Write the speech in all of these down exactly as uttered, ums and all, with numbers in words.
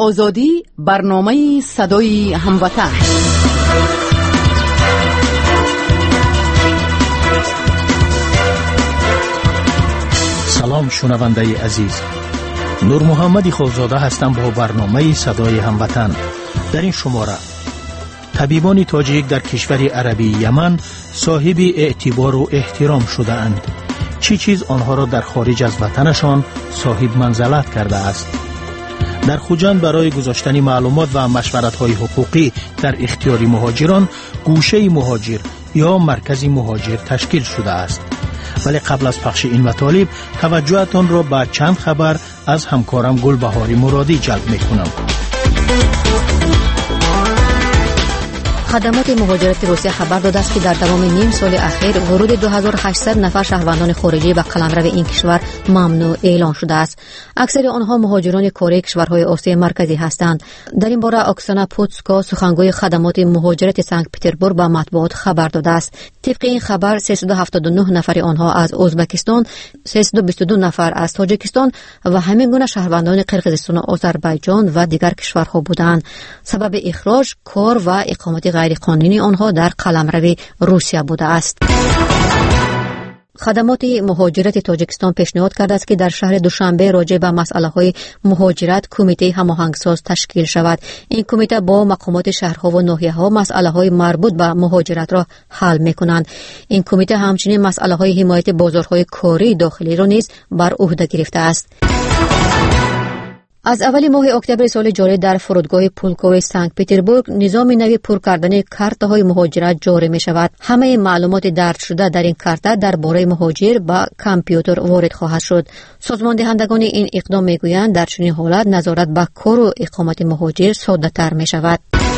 آزادی، برنامه صدای هموطن. سلام شنونده عزیز، نور محمدی خالزاده هستم با برنامه صدای هموطن. در این شماره طبیبان تاجیک در کشور عربی یمن صاحب اعتبار و احترام شده اند. چی چیز آنها را در خارج از وطنشان صاحب منزلت کرده است؟ در خوجند برای گذاشتن معلومات و مشورت‌های حقوقی در اختیار مهاجران گوشه مهاجر یا مرکز مهاجر تشکیل شده است. ولی قبل از پخش این مطالب توجهتان را به چند خبر از همکارم گلبهاری مرادی جلب می‌کنم. خدمات مهاجرت روسیه خبر داده است که در تمام نیم سال اخیر ورود دو هزار و هشتصد نفر شهروندان خارجی به قلمرو این کشور ممنوع اعلان شده است. اکثر آنها مهاجران کاری کشورهای آسیای مرکزی هستند. در این باره اکسانا پوتسکا سخنگوی خدمات مهاجرت سنت پترزبورگ به مطبوعات خبر داده است. طبق این خبر سیصد و هفتاد و نه نفر آنها از ازبکستان، سیصد و بیست و دو نفر از تاجیکستان و همین گونه شهروندان قرقیزستان و آذربایجان و دیگر کشورها بودند. سبب اخراج کار و اقامت غیر قانونی آنها در قلمرو روسیه بوده است. خدمات مهاجرت تاجیکستان پیشنهاد کرده است که در شهر دوشنبه راجع به مسائل‌های مهاجرت کمیته هماهنگساز تشکیل شود. این کمیته با مقامات شهرها و ناحیه‌ها مسائل‌های مربوط به مهاجرت را حل می‌کنند. این کمیته همچنین مسائل‌های حمایت بازارهای کاری داخلی را نیز بر عهده گرفته است. از اول ماه اکتبر سال جاری در فرودگاه پولکوی سنت پترزبورگ نظام نوی پر کردن کارت‌های مهاجرت جاری می شود. همه معلومات درج شده در این کارت درباره مهاجر با کامپیوتر وارد خواهد شد. سازمان دهندگان این اقدام می گویند در چنین حالت نظارت به کار و اقامت مهاجر ساده تر می شود.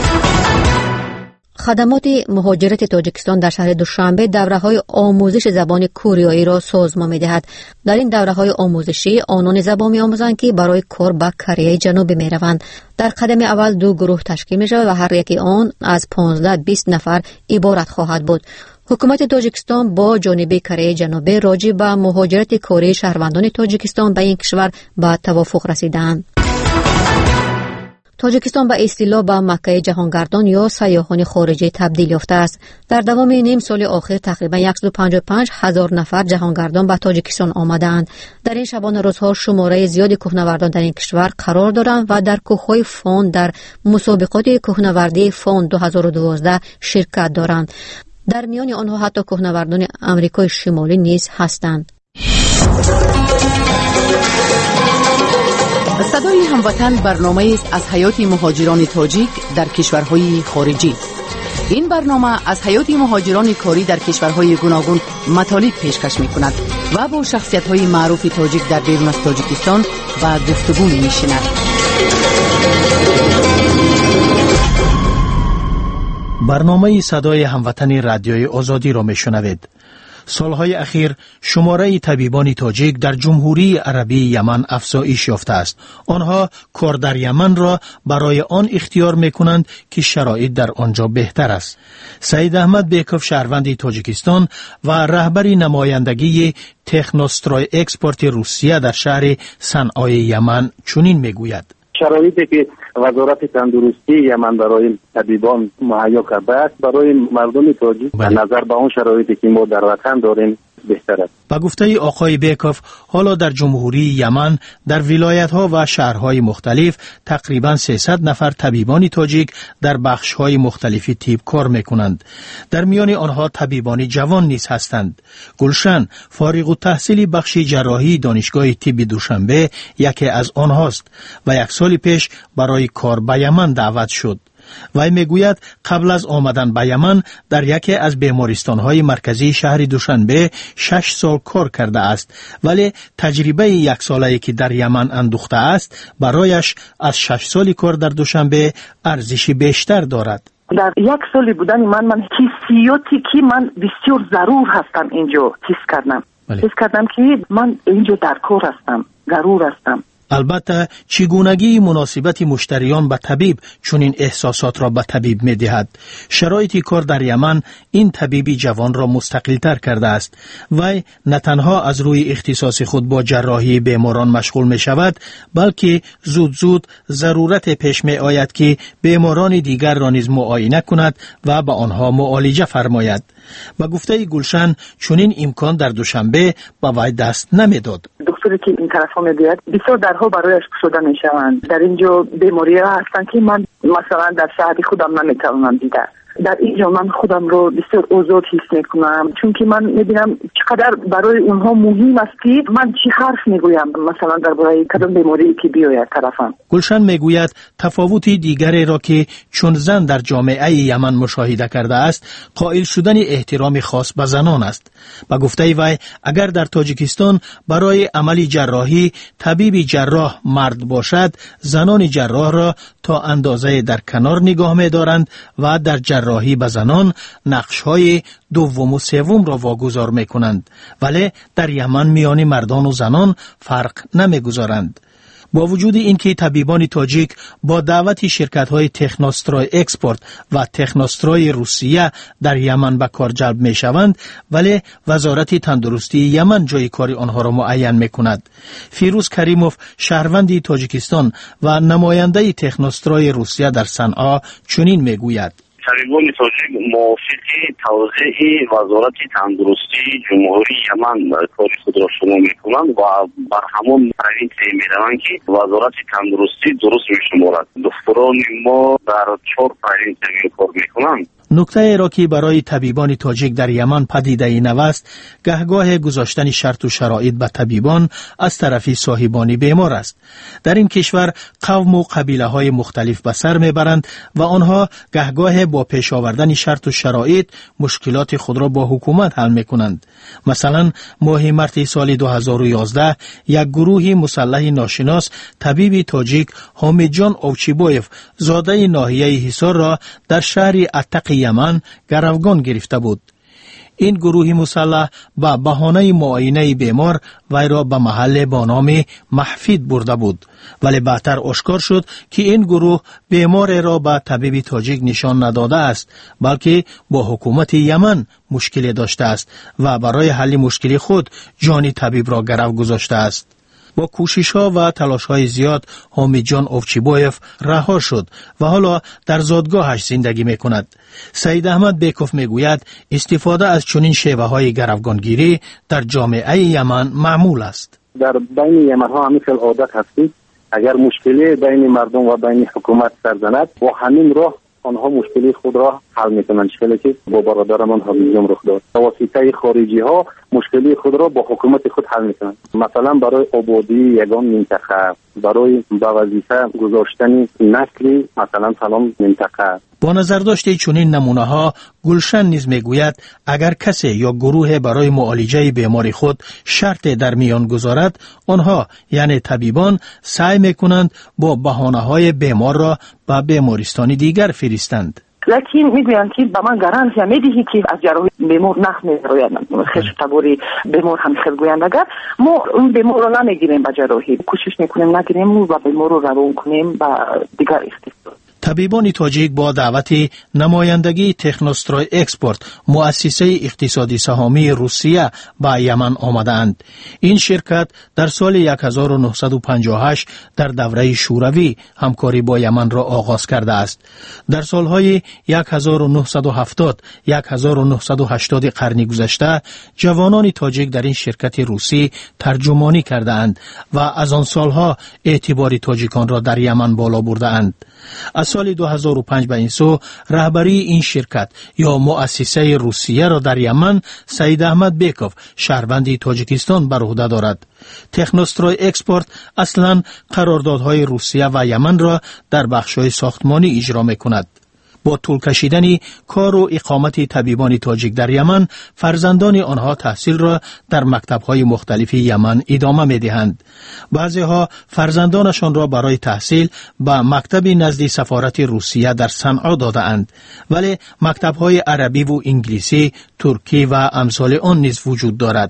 خدمات مهاجرت تاجیکستان در شهر دوشنبه دوره‌های آموزش زبان کوریایی را سازمان می‌دهد. در این دوره‌های آموزشی آنان زبان می‌آموزند که برای کار به کره جنوبی می‌روند. در قدم اول دو گروه تشکیل می‌شود و هر یکی آن از پانزده بیست نفر عبارت خواهد بود. حکومت تاجیکستان با جانب کره جنوبی راجع به مهاجرت کاری شهروندان تاجیکستان به این کشور به توافق رسیدند. تاجیکستان به اصطلاح به مکه جهانگردان یا سیاحان خارجی تبدیل یافته است. در دوام نیم سال آخر تقریبا صد و پنجاه و پنج هزار نفر جهانگردان به تاجیکستان آمدند. در این شبانه روزها شماره زیادی کوهنوردان در این کشور قرار دارند و در کوههای فون در مسابقات کوهنوردی فون دو هزار و دوازده شرکت دارند. در میان آنها حتی کوهنوردان آمریکای شمالی نیز هستند. صدای هموطن برنامه است از حیات مهاجران تاجیک در کشورهای خارجی. این برنامه از حیات مهاجران کاری در کشورهای گوناگون مطالب پیشکش می کند و با شخصیت‌های معروف تاجیک در بیرون از تاجیکستان و گفتگو می نشیند. برنامه صدای هموطن رادیوی آزادی را می شنوید. سالهای اخیر شماره طبیبان تاجیک در جمهوری عربی یمن افزایش یافته است. آنها کار در یمن را برای آن اختیار می‌کنند که شرایط در آنجا بهتر است. سعید احمد بیکوف شهروند تاجیکستان و رهبر نمایندگی تکنوسترای اکسپورت روسیه در شهر صنعای یمن چنین میگوید: شرایطی که وزارت تندرستی یمن برای طبیبان مهیا کرده است برای مردم تاجیک به نظر به اون شرایطی که ما در وطن داریم بهتر است. با گفته آقای بیکوف حالا در جمهوری یمن در ولایت‌ها و شهرهای مختلف تقریباً سیصد نفر طبیبان تاجیک در بخش‌های مختلفی طب کار می‌کنند. در میان آنها طبیبان جوان نیز هستند. گلشن فارغ التحصیل بخش جراحی دانشگاه طب دوشنبه یکی از آنهاست و یک سال پیش برای کار به یمن دعوت شد. وی میگوید قبل از آمدن به یمن در یکی از بیمارستان‌های مرکزی شهر دوشنبه شش سال کار کرده است، ولی تجربه یک ساله‌ای که در یمن اندوخته است برایش از شش سالی کار در دوشنبه ارزشی بیشتر دارد. در یک سالی بودن من من حسیاتی که من بسیار ضرور هستم اینجا حس کردم. حس کردم که من اینجا در کار هستم، ضرور هستم. البته چگونگی مناسبت مشتریان به طبیب چنین احساسات را به طبیب می دهد. شرایط کار در یمن این طبیبی جوان را مستقل تر کرده است. وی نه تنها از روی اختصاص خود با جراحی بیماران مشغول می شود، بلکه زود زود ضرورت پیش می آید که بیماران دیگر را نیز معاینه کند و به آنها معالجه فرماید. با گفته گلشن چنین امکان در دوشنبه به وی دست نمی داد. دکتری که این طرف ها می بیاد بسیار درها برایش شده می شوند. در اینجا بیماری ها هستند که من مثلا در شهری خودم نمی توانم دیده. در اینجا من خودم رو بسیار آزاد حس میکنم، چون که من میبینم چقدر برای اونها مهم است که من چی حرف میگویم مثلا درباره کدام بیماری که بیاید طرفم. گلشن میگوید تفاوت دیگری را که چون زن در جامعه یمن مشاهده کرده است قائل شدن احترام خاص به زنان است. با گفته وی اگر در تاجیکستان برای عمل جراحی طبیب جراح مرد باشد، زنان جراح را تا اندازه در کنار نگاه می‌دارند و در جراحی به زنان نقش‌های دوم و سوم را واگذار می‌کنند، ولی در یمن میان مردان و زنان فرق نمی‌گذارند. با وجود اینکه طبیبان تاجیک با دعوت شرکت‌های تکنوسترای اکسپورت و تکنوسترای روسیه در یمن به کار جلب می‌شوند، ولی وزارت تندرستی یمن جای کار آنها را معین می‌کند. فیروز کریموف شهروند تاجیکستان و نماینده تکنوسترای روسیه در صنعا چنین می‌گوید: طبیبان تاجیک موافق توزیع وزارت تندرستی جمهوری یمن کار خود را شروع میکنند و بر همان روی طی میروند که وزارت تندرستی درست میشمارد. دکتران ما در چهار پرینتر کار میکنند. نکته ای را که برای طبیبان تاجیک در یمن پدیده نو است، گهگاه گذاشتن شرط و شرایط به طبیبان از طرف صاحبان بیمار است. در این کشور قوم و قبیله های مختلف به سر میبرند و آنها گهگاه با پیش آوردن شرط و شرایط مشکلات خود را با حکومت حل میکنند. مثلا ماه مارس سال دو هزار و یازده یک گروه مسلح ناشناس طبیب تاجیک حامد جان اوچیبویف زاده ناحیه حصار را در شهر اتق یمن گروگان گرفته بود. این گروه مسلح با بهانه معاینه بیمار وی را به محل با نام محفید برده بود، ولی بعدتر آشکار شد که این گروه بیمار را به طبیب تاجیک نشان نداده است، بلکه با حکومت یمن مشکلی داشته است و برای حل مشکل خود جان طبیب را گرو گذاشته است. با کوشش‌ها و تلاش‌های زیاد حامد جان اوچیبویف رها شد و حالا در زادگاهش زندگی می‌کند. سید احمد بیکوف میگوید استفاده از چنین شیوه‌های گروگانگیری در جامعه یمن معمول است. در بین یمن‌ها همین عادت هست، اگر مشکلی بین مردم و بین حکومت سر زند با همین راه آنها مشکلی خود را حل میکنند. مشکلی که با برادرمان حبیبیان رخ داد، با واسطه خارجی ها مشکلی خود را با حکومت خود حل میکنند. مثلا برای آبادی یگان منطقه، برای به وظیفه گذاشتن نسلی مثلا فلان منطقه. با نظر داشته چنین نمونه ها گلشن نیز میگوید اگر کسی یا گروه برای معالجه بیماری خود شرط در میان گذارد، آنها یعنی طبیبان سعی میکنند با بهانه های بیمار را به بیمارستان دیگر فرستند. لیکن میگویند که به من گارانتی میدهی که از جراحی بیمار نخ میروید. خیلی تبوری بیمار هم خیلی گویند اگر ما اون بیمار رو نمیگیریم به جراحی، کوشش میکنیم نگیریم و بیمار رو روان کنیم به دیگر اختصاص. طبیبان تاجیک با دعوت نمایندگی تکنوسترای اکسپورت مؤسسه اقتصادی سهامی روسیه به یمن آمدند. این شرکت در سال هزار و نهصد و پنجاه و هشت در دوره شوروی همکاری با یمن را آغاز کرده است. در سالهای هزار و نهصد و هفتاد هزار و نهصد و هشتاد قرن گذشته جوانان تاجیک در این شرکت روسی ترجمانی کرده اند و از آن سالها اعتبار تاجیکان را در یمن بالا برده اند. از سال دو هزار و پنج به این سو رهبری این شرکت یا مؤسسه روسیه را در یمن سید احمد بیکوف شهروند تاجیکستان بر عهده دارد. تکنوسترای اکسپورت اصلا قراردادهای روسیه و یمن را در بخش‌های ساختمانی اجرا می‌کند. با طول کشیدن کار و اقامت طبیبان تاجیک در یمن، فرزندان آنها تحصیل را در مکتب‌های مختلف یمن ادامه می‌دهند. بعضی‌ها فرزندانشان را برای تحصیل به مکتب نزد سفارت روسیه در صنعا داده‌اند، ولی مکتب‌های عربی و انگلیسی، ترکی و امثال آن نیز وجود دارد.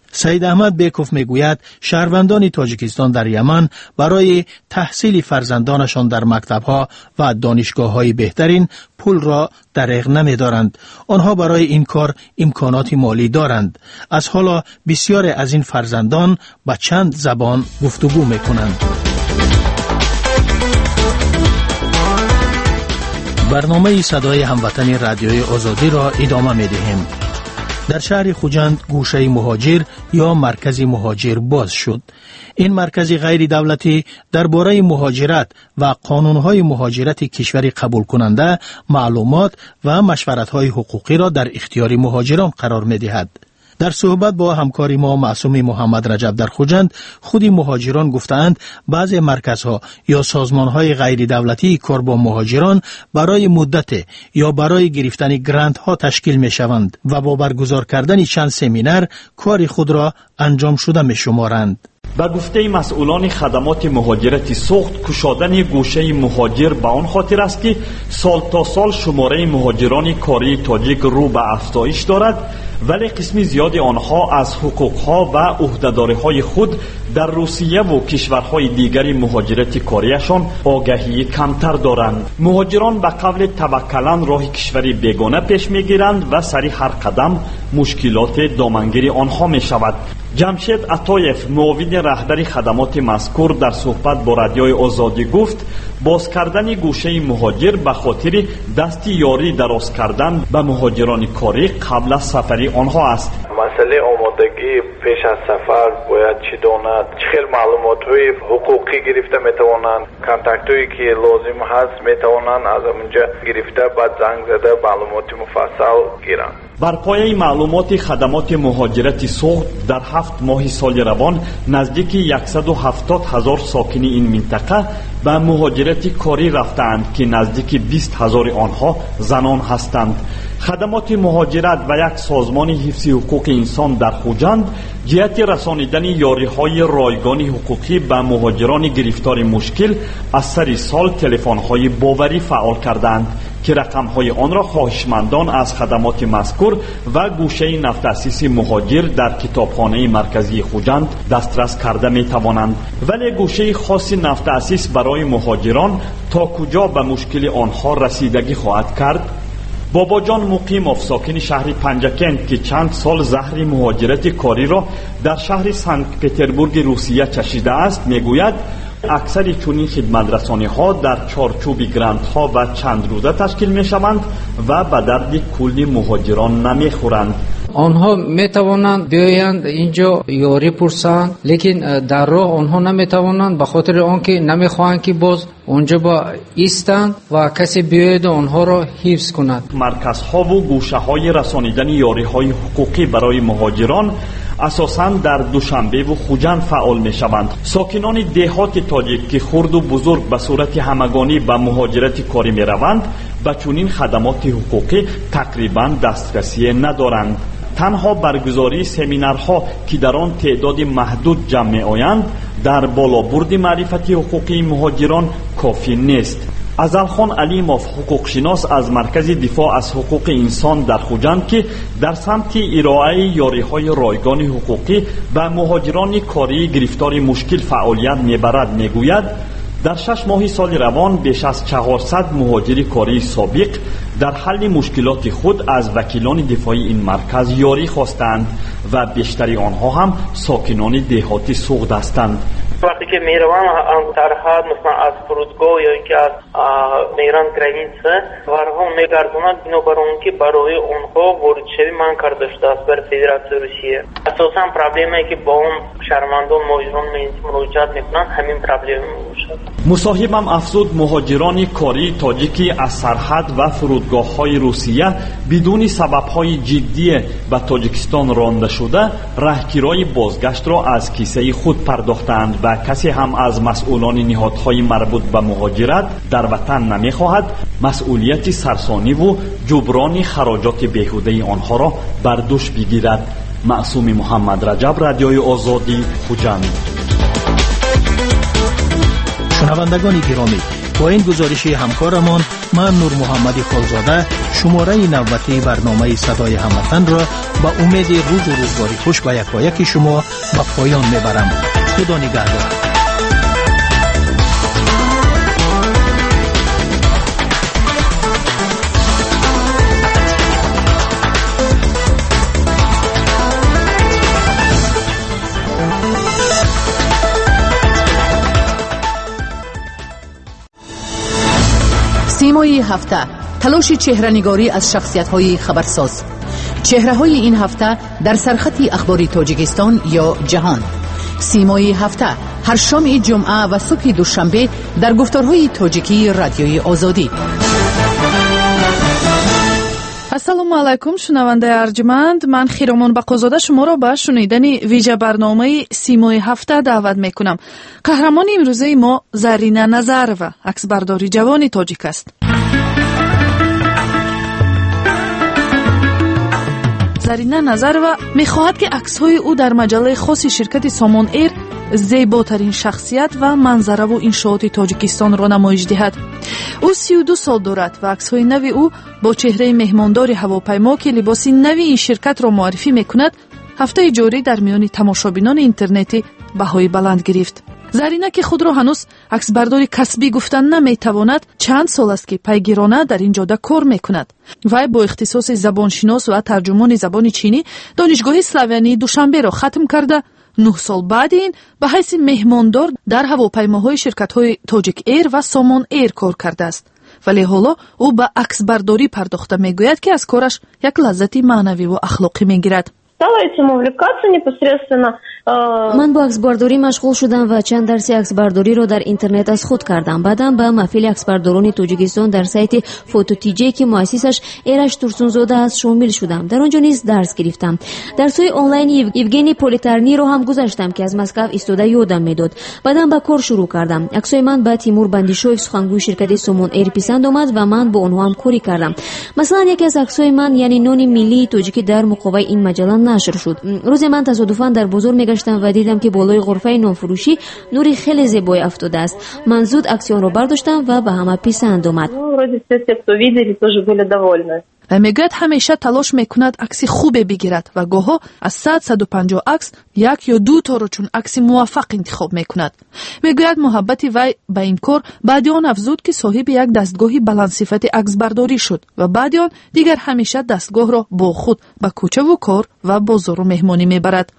سید احمد بیکوف میگوید شهروندان تاجیکستان در یمن برای تحصیل فرزندانشان در مکتب‌ها و دانشگاه‌های بهترین پول را دریغ نمی‌دارند. آنها برای این کار امکانات مالی دارند. از حالا بسیاری از این فرزندان با چند زبان گفتگو می‌کنند. برنامه صدای هموطن رادیوی آزادی را ادامه می‌دهیم. در شهر خوجند گوشه مهاجر یا مرکز مهاجر باز شد. این مرکز غیر دولتی درباره مهاجرت و قانونهای مهاجرت کشوری قبول کننده معلومات و مشورت‌های حقوقی را در اختیار مهاجران قرار می‌دهد. در صحبت با همکاری ما معصوم محمد رجب در خوجند، خود مهاجران گفتند بعضی مرکزها یا سازمانهای غیر دولتی کار با مهاجران برای مدت یا برای گرفتن گرانت ها تشکیل می شوند و با برگزار کردن چند سمینار کار خود را انجام شده می شمارند. با گفته مسئولان خدمات مهاجرت سوخت، کشادن گوشه مهاجر به آن خاطر است که سال تا سال شماره مهاجران کاری تاجیک رو به افزایش دارد، ولی قسمی زیاد آنها از حقوقها و عهده‌داری‌های خود در روسیه و کشورهای دیگری مهاجرت کاریشان آگاهی کمتر دارند. مهاجران به قول توکلاً راه کشوری بیگانه پیش می‌گیرند و سری هر قدم مشکلات دامنگیری آنها می‌شود. جمشید عطایف، معاون رهبر خدمات مذکور، در صحبت با رادیوی آزادی گفت باز کردن گوشه مهاجر به خاطر دستی یاری دراز کردن به مهاجران کاری قبل از سفری آنها است. مسئله آمادگی پیش از سفر باید چی داند، چه خیل معلومات های حقوقی گرفته میتوانند، کانتکت هایی که لازم هست میتوانند از اونجا گرفته بعد زنگ زده معلومات مفصل گیرند. بر پایه معلومات خدمات مهاجرت سوخت، در هفت ماه سال روان نزدیک صد و هفتاد هزار ساکن این منطقه به مهاجرت کاری رفتند که نزدیک بیست هزار آنها زنان هستند. خدمات مهاجرت و یک سازمان حفظ حقوق انسان در خوجند جهت رسانیدن یاری‌های رایگان حقوقی به مهاجران گرفتار مشکل از سر سال تلفن‌های باوری فعال کردند که رقم‌های آن را خواهشمندان از خدمات مذکور و گوشه نفت تأسیس مهاجر در کتابخانه مرکزی خوجند دسترس کرده می‌توانند. ولی گوشه خاص نفت تأسیس برای مهاجران تا کجا به مشکل آنها رسیدگی خواهد کرد؟ بابا جان مقیم ساکن شهر پنجکند که چند سال زهر مهاجرت کاری را در شهر سنت پترزبورگ روسیه چشیده است میگوید اکثر چنین خدمترسانی ها در چارچوب گرانت ها و چند روزه تشکیل می شوند و به درد کل مهاجران نمی خورند. آنها می توانند بیایند اینجا یاری پرسند، لیکن در راه آنها نمی توانند به خاطر آنکه نمی خواهند که باز اونجا با ایستند و کسی بیاید آنها را حفظ کند. مرکزها و گوشه های رسانیدن یاری های حقوقی برای مهاجران اساساً در دوشنبه و خوجند فعال می شوند. ساکنان دهات تاجیک که خرد و بزرگ به صورت همگانی به مهاجرت کاری می روند به چنین خدمات حقوقی تقریباً دسترسی ندارند. تنها برگزاری سمینارها که در آن تعداد محدود جمع می آیند در بالابرد معرفتی حقوقی مهاجران کافی نیست. ازلخان علیموف حقوقشناس از مرکز دفاع از حقوق انسان در خوجند که در سمت ارائه یاری‌های رایگان حقوقی به مهاجران کاری گرفتار مشکل فعالیت می‌برد میگوید در شش ماه سال روان بیش از چهارصد مهاجر کاری سابق در حل مشکلات خود از وکیلان دفاعی این مرکز یاری خواستند و بیشتری آنها هم ساکنان دهاتی سوخت هستند. وقتی که میروم سرحد مثلا از فرودگاه یا اینکه از میران گرانیسه ورها میگردونند اینو برای که برای اونها ورود شوی من کرده شده است بر فدراسیون روسیه. اساسا پرابلمی که با اون شهروندان مهاجران مراجعت میکنن همین پرابلم میشه. مصاحبم افزود مهاجران کاری تاجیکی از سرحد و فرودگاه های روسیه بدون سبب های جدی به تاجیکستان رانده شده راهگیرای بازگشت را از کیسه خود پرداختند و کسی هم از مسئولان نهادهای مربوط به مهاجرت در وطن نمیخواهد مسئولیت سرسانی و جبران خراجات بیهوده آنها را بر دوش بگیرد. معصوم محمد رجب، رادیوی آزادی، خوجند. شنوندگان گرامی، با این گزارش همکارمان من نور محمد خالزاده شماره نوبتی برنامه صدای هموطن را با امید روز و روزگاری خوش به یکایک شما به پایان میبرم. خدا نگهدار. سیمای هفته، تلاش چهره‌نگاری از شخصیت‌های خبرساز. چهره‌های این هفته در سرخط اخباری تاجیکستان یا جهان. سیمای هفته هر شام جمعه و صبح دوشنبه در گفتارهای تاجیکی رادیوی آزادی. ассалому алайкум шунавандаи арҷманд, ман хиромон бақозода шуморо ба шунидани вижа барномаи симои ҳафта даъват мекунам. қаҳрамони имрӯзаи мо Зарина Назарова, аксбардори ҷавони тоҷик аст. Зарина Назарова мехоҳад ки аксҳои ӯ дар маҷаллаи хоси ширкати Somon Air зеботарин шахсият ва манзараву иншооти Тоҷикистонро намоиш диҳад. ӯ сию ду сол дорад ва аксҳои нави ӯ бо чеҳраи меҳмондори ҳавопаймо ки либоси нави ин ширкатро муаррифӣ мекунад, ҳафтаи ҷорӣ дар миёни тамошобинони интернетӣ баҳои баланд гирифт. Зарина ки худро ҳанӯз аксбардори касбӣ гуфтан наметавонад, чанд сол аст ки пайгирона дар ин ҷода кор мекунад. Вай бо ихтисоси забоншинос ва тарҷумони забони чинӣ донишгоҳи Славянии Душанберо хатм карда, нӯҳ сол баъди ин ба ҳайси меҳмондор дар ҳавопаймоҳои ширкатҳои Togic Air ва Somon Air кор кардааст. вале ҳоло ӯ ба аксбардорӣ пардохта мегӯяд ки аз кораш як лаззати маънавиву ахлоқӣ мегирад. Стала этим увлекаться непосредственно. ман бо аксбардорӣ машғул шудам ва чанд дарси аксбардориро дар интернет аз худ кардам. баъдан ба маҳфили аксбардорони Тоҷикистон дар сайти фототиҷе ки муассисаш Эраш Турсунзода аст шомил шудам. дар он ҷо низ дарс гирифтам. дарсҳои онлайни Евгений Политарниро ҳам гузаштам ки аз Москав истода ёдам медод. баъдан ба кор шурӯъ кардам. аксҳои ман ба Тимур Бандишоев сухангӯи ширкати Somon Air писанд омад ва ман бо онҳо ҳам корӣ кардам. Масалан, яке аз аксҳои ман, яъни нони миллии тоҷикӣ дар муқоваи ин маҷалла нашр шуд. рӯзе ман тасодуфан дар бозор мегаштам ва дидам ки болои ғурфаи нонфурӯшӣ нури хеле зебое афтодааст. ман зуд акси онро бардоштам ва ба ҳама писанд омад. ва мегӯяд ҳамеша талош мекунад акси хубе бигирад ва гоҳо аз сад саду панҷоҳ акс як ё ду торо чун акси муваффақ интихоб мекунад. мегӯяд муҳаббати вай ба ин кор баъди он афзуд ки соҳиби як дастгоҳи баландсифати аксбардорӣ шуд ва баъди он дигар ҳамеша дастгоҳро бо худ ба кӯчаву кор ва бозору меҳмонӣ мебарад.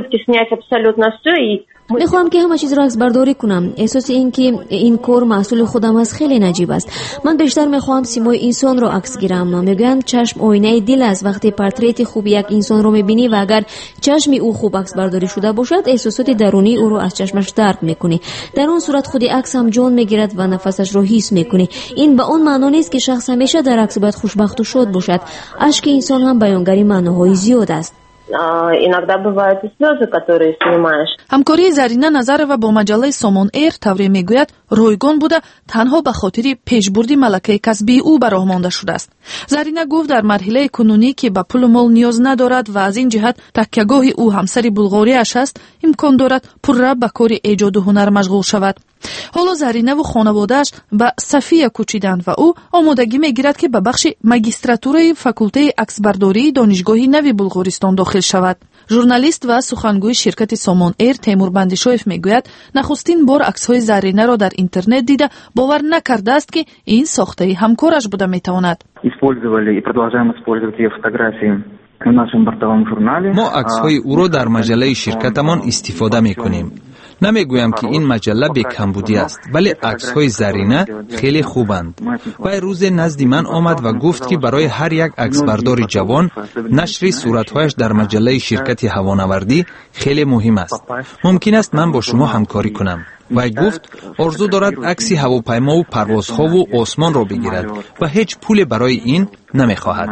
мехоҳам ки ҳама чизро аксбардорӣ кунам. эҳсоси ин ки ин кор маҳсули худам аст хеле наҷиб аст. ман бештар мехоҳам симои инсонро акс гирам. мегӯянд чашм оинаи дил аст. вақте портрети хуби як инсонро мебинӣ ва агар чашми ӯ хуб аксбардорӣ шуда бошад, эҳсосоти дарунии ӯро аз чашмаш дарк мекунӣ. дар он сурат худи акс ҳам ҷон мегирад ва нафасашро ҳис мекунӣ. ин ба он маъно нест ки шахс ҳамеша дар акс бояд хушбахту шод бошад. ашки инсон ҳам баёнгари маъноҳои зиёд аст. иногда бывают и слезы, которые снимаешь. ҳамкории Зарина Назарова бо маҷаллаи Somon Air тавре мегӯяд ройгон буда танҳо ба хотири пешбурди малакаи касбии ӯ ба роҳ монда шудааст. Зарина гуфт дар марҳилаи кунунӣ ки ба пулу мол ниёз надорад ва аз ин ҷиҳат такягоҳи ӯ ҳамсари Булғориаш аст, имкон дорад пурра ба кори эҷоду ҳунар машғул шавад. ҳоло Заринаву хонаводааш ба София кӯчиданд ва ӯ омодагӣ мегирад ки ба бахши магистратураи факултаи аксбардории донишгоҳи нави Булғористон дохил шавад. журналист ва сухангӯи ширкати Somon Air Теймур Бандишоев мегӯяд, нахустин бор аксҳои Заринаро дар интернет дида бовар накардааст ки ин сохтаи ҳамкораш буда метавонад. использовали и продолжаем использовать ее фотографии. мо аксҳои ӯро дар маҷаллаи ширкатамон истифода мекунем. намегӯям ки ин маҷалла бекамбудӣ аст, вале аксҳои Зарина хеле хубанд. вай рӯзе назди ман омад ва гуфт ки барои ҳар як аксбардори ҷавон нашри суратҳояш дар маҷаллаи ширкати ҳавонавардӣ хеле муҳим аст. мумкин аст ман бо шумо ҳамкорӣ кунам. вай гуфт орзу дорад акси ҳавопаймову парвозҳову осмонро бигирад ва ҳеҷ пуле барои ин намехоҳад.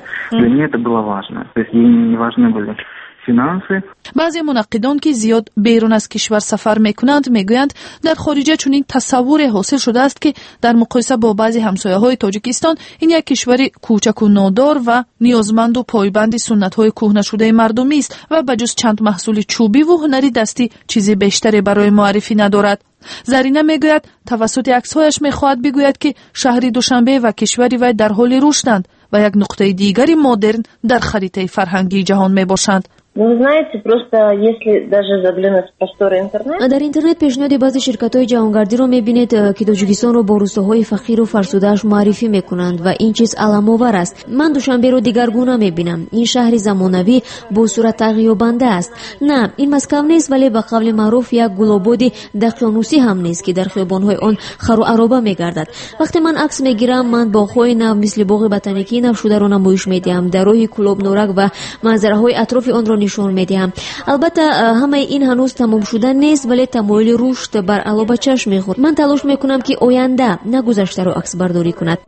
баъзе мунаққидон ки зиёд берун аз кишвар сафар мекунанд мегӯянд, дар хориҷа чунин тасаввуре ҳосил шудааст ки дар муқоиса бо баъзе ҳамсояҳои Тоҷикистон ин як кишвари кӯчаку нодор ва ниёзманду пойбанди суннатҳои кӯҳнашудаи мардумист ва ба ҷуз чанд маҳсули чӯбиву ҳунари дастӣ чизи бештаре барои муаррифӣ надорад. زرینه میگوید توسط عکس‌هایش میخواهد بگوید که شهر دوشنبه و کشوری وی در حال رشدند و یک نقطه دیگری مدرن در خریطه فرهنگی جهان میباشند. Вы знаете, просто если даже заглянуть в просторы интернета... در اینترنت پیشنهاد بعضی شرکت‌های جهانگردی رو می‌بینید که تاجیکستان رو با روستاهای فقیر و فرسوده‌اش معرفی می‌کنند و این چیز علام‌آور است. من دوشنبه رو دیگرگونه می‌بینم. این شهر زمانوی با صورت تغییربنده است. نه، این مسکو نیست، ولی به قول معروف یک گلابود دقیانوسی هم نیست که در خیابان‌های آن خر و عرابه می‌گردد. وقتی من عکس می‌گیرم، من باغ‌های نو مثل باغ بotaniکی نو شده رو نمایش می‌دهم. درهای کلوب نورک و منظره‌های اطراف آن رو نشون میدیم. البته همه این هنوز تمام شده نیست، ولی تمایل رشد بر علاوه چشم میخورد. من تلاش میکنم که آینده نه گذشته رو عکس برداری کند.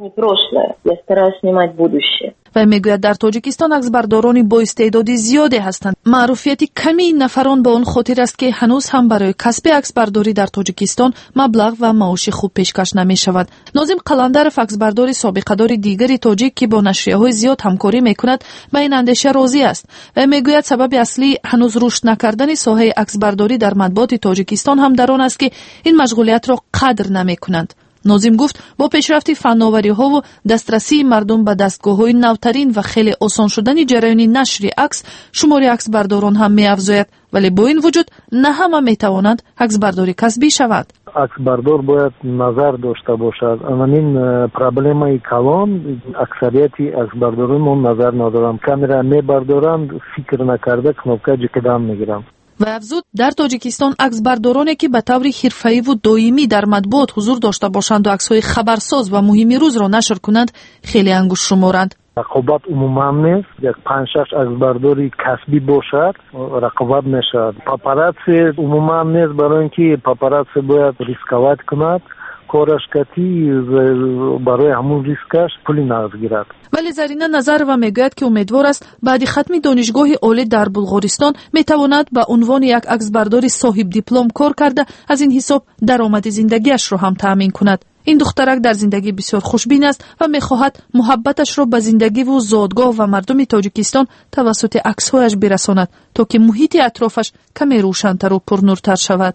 و میگوید در تاجیکستان عکسبرداران با استعداد زیادی هستند. معروفیت کمی این نفران به اون خاطر است که هنوز هم برای کسب عکسبرداری در تاجیکستان مبلغ و معاش خوب پیشکش نمی شود. ناظم قلندرов عکسبردار سابقه‌دار دیگری تاجیک که با نشریه‌های زیاد همکاری میکند به این اندیشه راضی است و میگوید سبب اصلی هنوز رشد نکردن ساحه عکسبرداری در مطبوعات تاجیکستان هم در آن است که این مشغولیت را قدر نمیکنند. ناظم گفت با پیشرفت فناوری‌ها و دسترسی مردم به دستگاه‌های نوترین و خیلی آسان شدن جریان نشر عکس، شمار عکسبرداران هم می‌افزاید، ولی با این وجود نه همه می‌توانند عکسبرداری کسبی شوند. عکسبردار باید نظر داشته باشد. همین پرابلمای کلان اکثریتی عکسبرداران نظر ندارند. کامera می‌بردارند، فکر نکرده کنوپکه جکدام می‌گیرند. و افزود در تاجیکستان عکسبردارانی که به طور حرفه‌ای و دائمی در مطبوعات حضور داشته باشند و عکس‌های خبرساز و مهم روز را نشر کنند خیلی انگشت شمارند. رقابت عموما نیست. یک پنج شش عکسبرداری کسبی باشد رقابت نشد. پاپاراتسی عموما نیست، برای اینکه پاپاراتسی باید ریسکوات کند. کارش کتی برای همون ریسکش پولی نگیرد. ولی زرینه نظر و میگوید که امیدوار است بعد ختم دانشگاه عالی در بلغارستان میتواند به عنوان یک عکسبردار صاحب دیپلم کار کرده از این حساب درآمد زندگیش را هم تامین کند. این دخترک در زندگی بسیار خوشبین است و میخواهد محبتش را به زندگی و زادگاه و مردم تاجیکستان توسط عکس‌هایش برساند تا که محیط اطرافش کمی روشن‌تر و پرنورتر شود.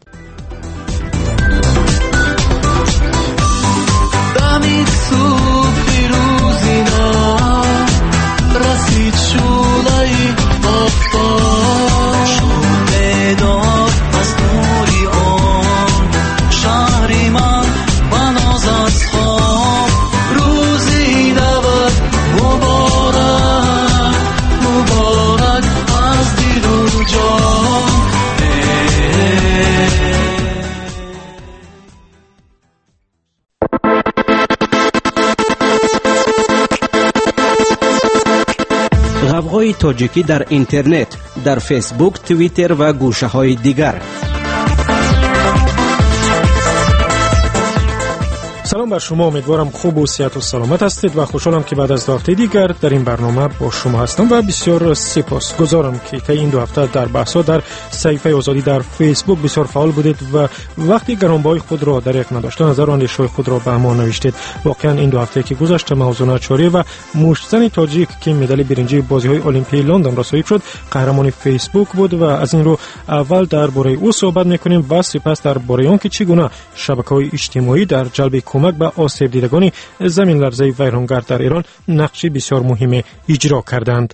غوغای تاجیکی در اینترنت، در فیسبوک، توییتر و گوشه‌های دیگر. سلام بر شما، امیدوارم خوب و صحت و سلامت هستید و خوشحالم که بعد از دو هفته دیگر در این برنامه با شما هستم و بسیار سپاسگزارم که تا این دو هفته در بحث‌ها در صفحه آزادی در فیسبوک بسیار فعال بودید و وقتی گرانبهای خود را دریغ نداشته نظر و اندیشه‌های خود را به ما نوشتید. واقعا این دو هفته که گذشت موضوع چاری و مشتزن تاجیک که مدال برنجی بازی‌های المپیک لندن را صاحب شد قهرمان فیسبوک بود و از این رو اول درباره او صحبت می‌کنیم و سپس درباره آن که چگونه شبکه‌های اجتماعی در جلب کمک به آسیب دیدگان زمین لرزه ویرانگر در ایران نقشی بسیار مهم اجرا کردند.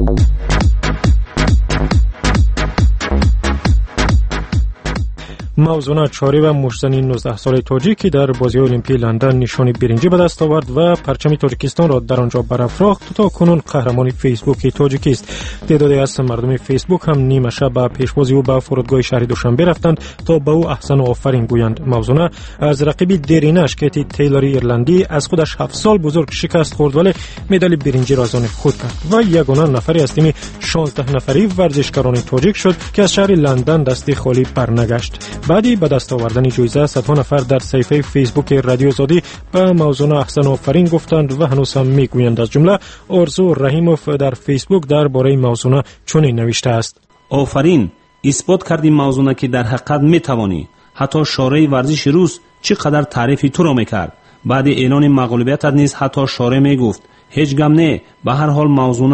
موضوع چاری و مشتزن نوزده ساله تاجیکی در بازی المپیک لندن نشان برنجی به دست آورد و پرچم تاجیکستان را در آنجا برافراخت تا کنون قهرمان فیسبوک تاجیکی است. تعدادی از مردم فیسبوک هم نیمه شب به پیشوازی او به فرودگاه شهر دوشنبه رفتند تا به او احسن و آفرین گویند. موضوع از رقیب درینش کیتی تیلر ایرلندی از خودش هفت سال بزرگ شکست خورد ولی مدال برنجی را از آن خود کرد و یگانه نفری از تیم شانزده نفری ورزشکاران تاجیک شد که از شهر لندن دستی خالی برنگشت. بعدی به دست آوردن جایزه صدها نفر در صفحه فیسبوک رادیو آزادی به موضوع احسن آفرین گفتند و هنوز هم میگویند. از جمله آرزو رحیموف در فیسبوک درباره موضوع چنین نوشته است: آفرین، اثبات کردی موضوع که در حقیقت میتوانی. حتی شارع ورزش روز چقدر تعریف تو را میکرد. بعد اعلان مغلوبیت نیز حتی شارع میگفت هیچ غم نه، به هر حال موضوع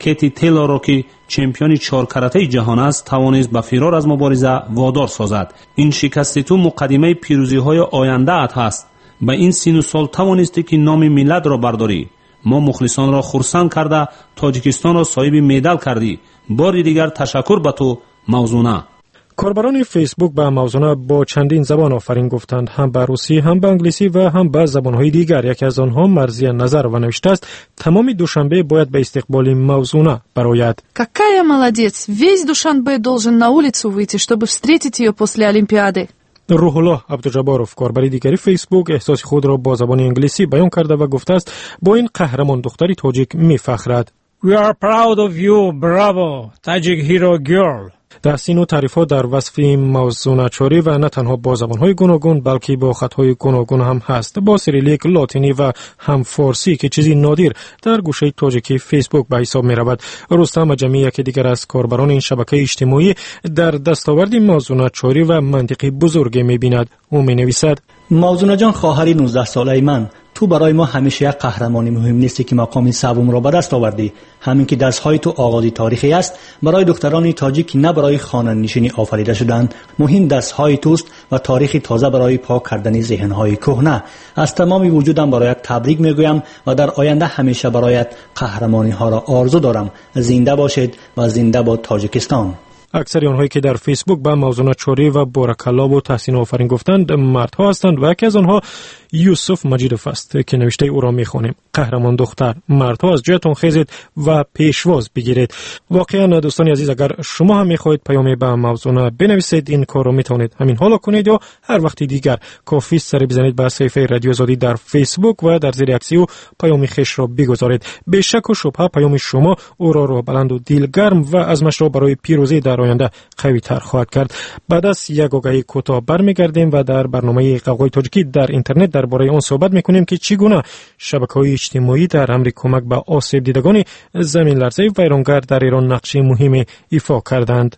کیتی تیلور را که چمپیون چهار کاراته جهان است توانست به فرار از مبارزه وادار سازد. این شکست تو مقدمه پیروزی های آینده ات است. به این سین و سال توانستی که نام ملت را برداری. ما مخلصان را خرسند کرده تاجیکستان را صاحب مدال کردی. باری دیگر تشکر به تو موزونه. کاربران فیسبوک به موزونه با چندین زبان آفرین گفتند، هم به روسی، هم به انگلیسی و هم به زبانهای دیگر. یکی از آنها مرزی نظر و نوشته است تمام دوشنبه باید به استقبال موزونه برآید. Какая молодец! Весь Душанбе должен на улицу выйти, чтобы встретить ее после Олимпиады. روح الله عبدالجبارов کاربر دیگری فیسبوک احساس خود را با زبان انگلیسی بیان کرده و گفته است با این قهرمان دختری تاجیک می‌فخرد. We are proud of you, bravo, Tajik hero girl. تحسین و تعریفات در وصف موزونه‌چاری و نه تنها با زبان‌های گوناگون بلکه با خطهای گوناگون هم هست، با سریلیک لاتینی و هم فارسی که چیزی نادر در گوشه تاجیکی فیسبوک به حساب می‌رود. رستم جمی یکی دیگر از کاربران این شبکه اجتماعی در دستاورد موزونه‌چاری و منطقی بزرگی می‌بیند. او می‌نویسد: موزونه جان خواهری نوزده ساله من، تو برای ما همیشه یک قهرمانی مهم نیستی که مقام سوم را به دست آوردی. همین که درس‌های تو آغازی تاریخی است برای دختران تاجیک نه برای خوانندگی آفریده شدند. مهم درس‌های توست و تاریخی تازه برای پاک کردن ذهن‌های کهنه. از تمام وجودم برایت تبریک میگویم و در آینده همیشه برایت قهرمانی‌ها را آرزو دارم. زنده باشید و زنده باد تاجیکستان. اکثر آنهایی که در فیسبوک به موزونه‌چاری و بارکالله و تحسین آفرین گفتند مردها هستند و یکی از آنها یوسف مجیدوف است که نوشته او را می‌خوانیم: قهرمان دختر، مردها از جایتان خیزید و پیشواز بگیرید. واقعا دوستان عزیز اگر شما هم می‌خواهید پیامی به موزونه بنویسید این کار را می‌توانید همین حالا کنید یا هر وقتی دیگر. کافی سر بزنید به صفحه رادیو آزادی در فیسبوک و در زیر عکس او پیامی خویش را بگذارید. به شک و شبهه پیام شما او را رو بلند و دلگرم و عزمش را برای پیروزی در آینده قوی تر خواهد کرد. بعد از یک آگهی کوتاه برمیگردیم و در برنامه قوقای تاجیکی در اینترنت درباره آن صحبت میکنیم که چگونه شبکه‌های اجتماعی در امر کمک به آسیب دیدگان زمین لرزه ویرانگر در ایران نقش مهمی ایفا کردند.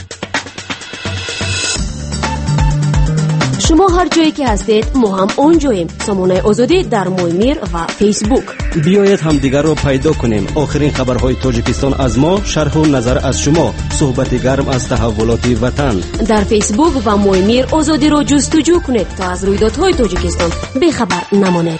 شما هر جایی که هستید ما هم اونجاییم. سامانه آزادی در مویمیر و فیسبوک. بیایید هم دیگر رو پیدا کنیم. آخرین خبرهای تاجیکستان از ما، شرح و نظر از شما، صحبت گرم از تحولات وطن. در فیسبوک و مویمیر آزادی رو جستجو کنید تا از رویدادهای تاجیکستان بیخبر نمانید.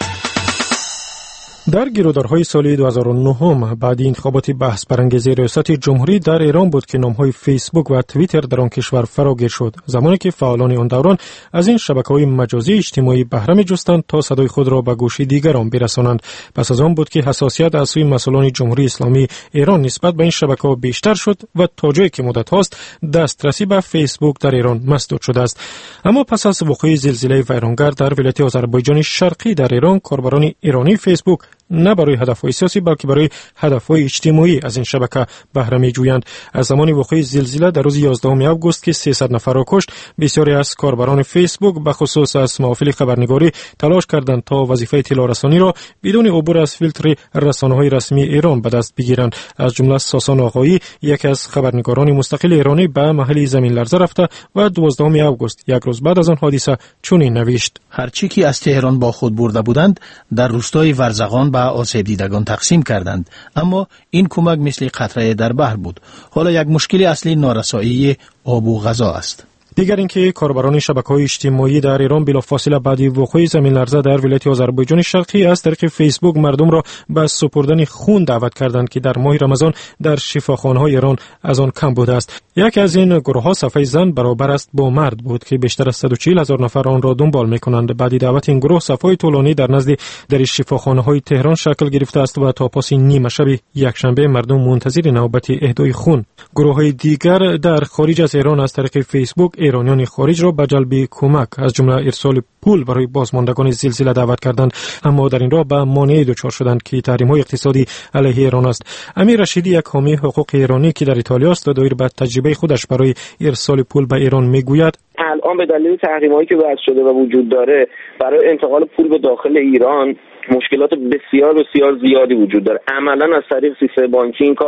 در گیرودارهای سال دو هزار و نه بعد انتخابات بحث برانگیز ریاست جمهوری در ایران بود که نامهای فیسبوک و توییتر در آن کشور فراگیر شد، زمانی که فعالان آن دوران از این شبکه‌های مجازی اجتماعی بهره می‌جستند تا صدای خود را به گوش دیگران برسانند. پس از آن بود که حساسیت از سوی مسئولان جمهوری اسلامی ایران نسبت به این شبکه‌ها بیشتر شد و تا جایی که مدت هاست دسترسی به فیسبوک در ایران مسدود شده است. اما پس از وقوع زلزله ویرانگر در ولایت آذربایجان شرقی در ایران، کاربران ایرانی فیسبوک نه برای هدفهای سیاسی بلکه برای هدفهای اجتماعی از این شبکه بهره می‌جویند. از زمان وقوع زلزله در روز یازدهم آگوست که سیصد نفر را کشت، بسیاری از کاربران فیسبوک به خصوص از محافل خبرنگاری تلاش کردند تا وظیفه اطلاع رسانی را بدون عبور از فیلتر رسانه‌های رسمی ایران به دست بگیرند. از جمله ساسان آقایی، یکی از خبرنگاران مستقل ایرانی، به محل زمین لرزه رفته و دوازدهم آگوست یک روز بعد از آن حادثه چنین نوشت: هرچی که از تهران با خود برده بودند در روستای ورزقان به آسیب دیدگان تقسیم کردند، اما این کمک مثل قطره در بحر بود. حالا یک مشکل اصلی نارسایی آب و غذا است. دیگر اینکه کاربران شبکه‌های اجتماعی در ایران بلافاصله بعد وقوع زمین لرزه در ولایت آذربایجان شرقی از طریق فیسبوک مردم را به سپردن خون دعوت کردند که در ماه رمضان در شفاخانه‌های ایران از آن کم بوده است. یک از این گروه‌ها صفحه زن برابر است با مرد بود که بیشتر از صد و چهل هزار نفر آن را دنبال می‌کنند. بعد دعوت این گروه صفحه طولانی در نزد در شفاخانه‌های تهران شکل گرفته است و تا پاس نیمه شب یکشنبه مردم منتظر نوبت اهدای خون. گروه‌های دیگر در خارج از ایران از طریق فیسبوک ایرانیان خارج را به جلب کمک از جمله ارسال پول برای بازماندگان زلزله دعوت کردند، اما در این راه به مانعی دچار شدند که تحریم‌های اقتصادی علیه ایران است. امیر رشیدی، یک حامی حقوق ایرانی که در ایتالیا است و دایر به تجربه خودش برای ارسال پول به ایران میگوید: الان به دلیل تحریم‌هایی که وضع شده و وجود داره برای انتقال پول به داخل ایران مشکلات بسیار بسیار زیادی وجود داره. عملاً از طریق سیستم بانکی این کار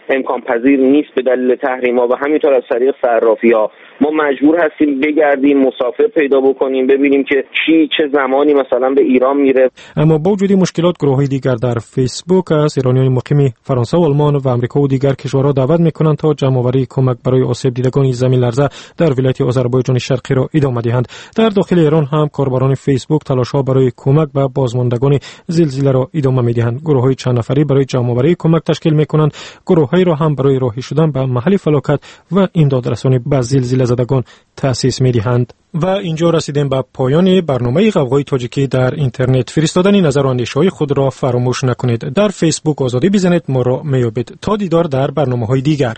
امکان پذیر نیست به دلیل تحریم‌ها و همینطور از طریق صرافی‌ها. ما مجبور هستیم بگردیم، مسافر پیدا بکنیم، ببینیم که کی چه زمانی مثلا به ایران میره. اما با وجود مشکلات، گروه‌های دیگر در فیسبوک از ایرانیان مقیم فرانسه و آلمان و آمریکا و دیگر کشورها دعوت می‌کنند تا جمع‌آوری کمک برای آسیب دیدگان زمین لرزه در ولایت آذربایجان شرقی را ادامه دهند. در داخل ایران هم کاربران فیسبوک تلاش‌ها برای کمک به بازماندگان زلزله را ادامه می‌دهند. گروه‌های چند نفری برای جمع‌آوری کمک تشکیل می‌کنند. گروه‌هایی را هم برای راهی شدن به محل فلاکت و امدادرسانی به زلزله زدگان تأسیس می‌دهند. و اینجا رسیدیم به پایان برنامه غوغای تاجیکی در اینترنت. فرستادن نظر و اندیشه‌های خود را فراموش نکنید. در فیسبوک آزادی بزنید، ما را میابید. تا دیدار در برنامه‌های دیگر.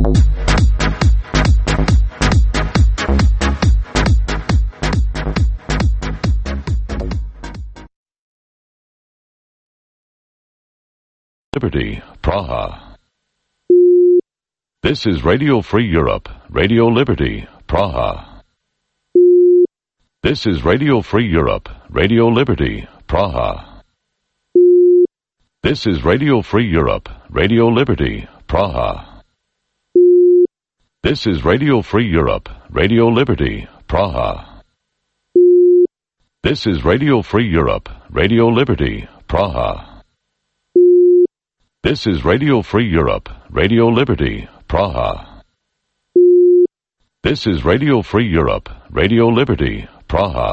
Liberty, Praha. This is Radio Free Europe, Radio Liberty, Praha. This is Radio Free Europe, Radio Liberty, Praha. This is Radio Free Europe, Radio Liberty, Praha. This is Radio Free Europe, Radio Liberty, Praha. This is Radio Free Europe, Radio Liberty, Praha. This is Radio Free Europe, Radio Liberty, Praha. This is Radio Free Europe, Radio Liberty, Praha.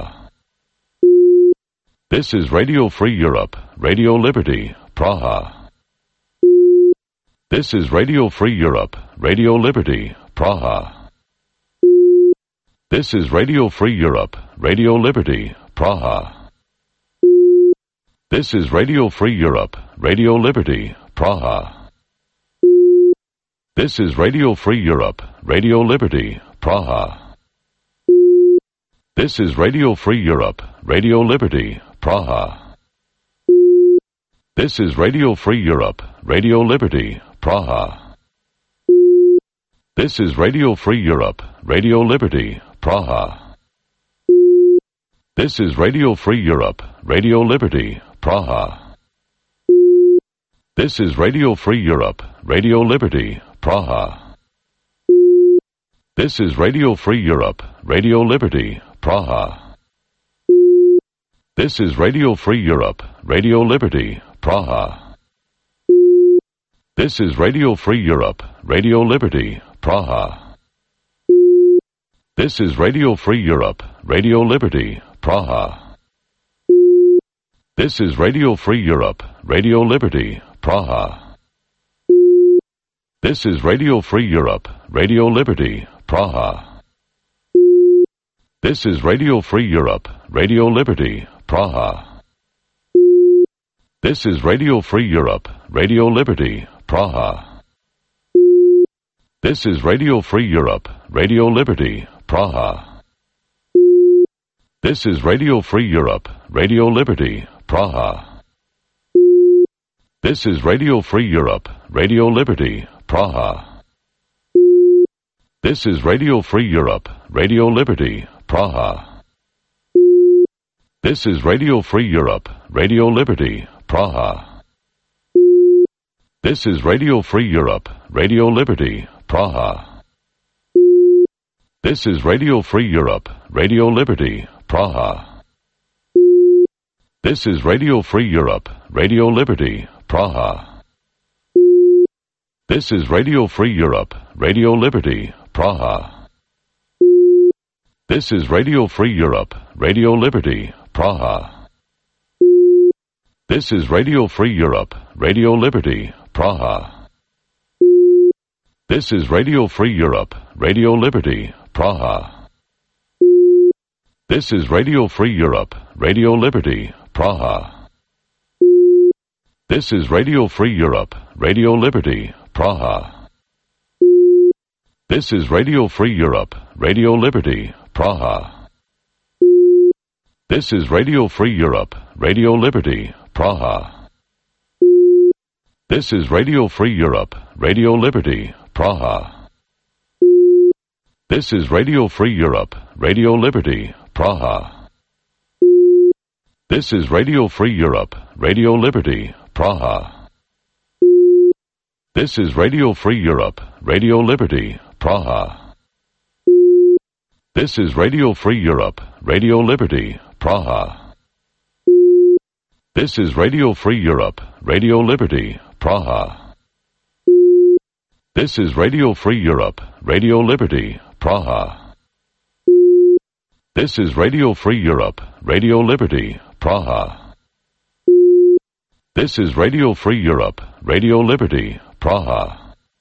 This is Radio Free Europe, Radio Liberty, Praha. This is Radio Free Europe, Radio Liberty, Praha. This is Radio Free Europe, Radio Liberty, Praha. This is Radio Free Europe, Radio Liberty, Praha. This is Radio Free Europe, Radio Liberty, Praha. This is Radio Free Europe, Radio Liberty, Praha. This is Radio Free Europe, Radio Liberty, Praha. This is Radio Free Europe, Radio Liberty, Praha. This is Radio Free Europe, Radio Liberty, Praha. This is Radio Free Europe, Radio Liberty, Praha. This is Radio Free Europe, Radio Liberty, Praha. This is Radio Free Europe, Radio Liberty, Praha. This is Radio Free Europe, Radio Liberty, Praha. This is Radio Free Europe, Radio Liberty, Praha. This is Radio Free Europe, Radio Liberty, Praha. This is Radio Free Europe, Radio Liberty, Praha. This is Radio Free Europe, Radio Liberty, Praha. This is Radio Free Europe, Radio Liberty, Praha. This is Radio Free Europe, Radio Liberty, Praha. This is Radio Free Europe, Radio Liberty, Praha. This is Radio Free Europe, Radio Liberty, Praha. This is Radio Free Europe, Radio Liberty, Praha. This is Radio Free Europe, Radio Liberty, Praha. This is Radio Free Europe, Radio Liberty, Praha. This is Radio Free Europe, Radio Liberty, Praha. This is Radio Free Europe, Radio Liberty, Praha. This is Radio Free Europe, Radio Liberty, Praha. This is Radio Free Europe, Radio Liberty, Praha. This is Radio Free Europe, Radio Liberty, Praha. This is Radio Free Europe, Radio Liberty, Praha. This is Radio Free Europe, Radio Liberty, Praha. This is Radio Free Europe, Radio Liberty, Praha. This is Radio Free Europe, Radio Liberty, Praha. This is Radio Free Europe, Radio Liberty, Praha. This is Radio Free Europe, Radio Liberty, Praha. This is Radio Free Europe, Radio Liberty, Praha. This is Radio Free Europe, Radio Liberty, Praha. This is Radio Free Europe, Radio Liberty, Praha. This is Radio Free Europe, Radio Liberty, Praha. This is Radio Free Europe, Radio Liberty, Praha. This is Radio Free Europe, Radio Liberty, Praha. This is Radio Free Europe, Radio Liberty, Praha. This is Radio Free Europe, Radio Liberty, Praha.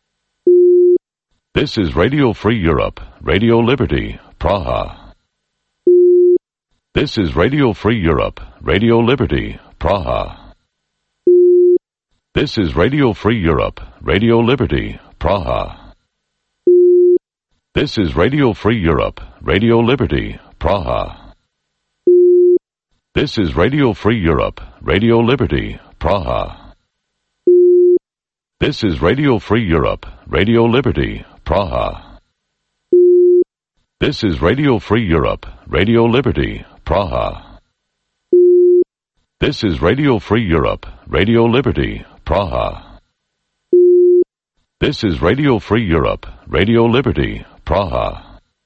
This is Radio Free Europe, Radio Liberty, Praha. This is Radio Free Europe, Radio Liberty, Praha. This is Radio Free Europe, Radio Liberty, Praha. This is Radio Free Europe, Radio Liberty, Praha. This is Radio Free Europe, Radio Liberty, Praha. This is Radio Free Europe, Radio Liberty, Praha. This is Radio Free Europe, Radio Liberty, Praha. This is Radio Free Europe, Radio Liberty, Praha. This is Radio Free Europe, Radio Liberty, Praha.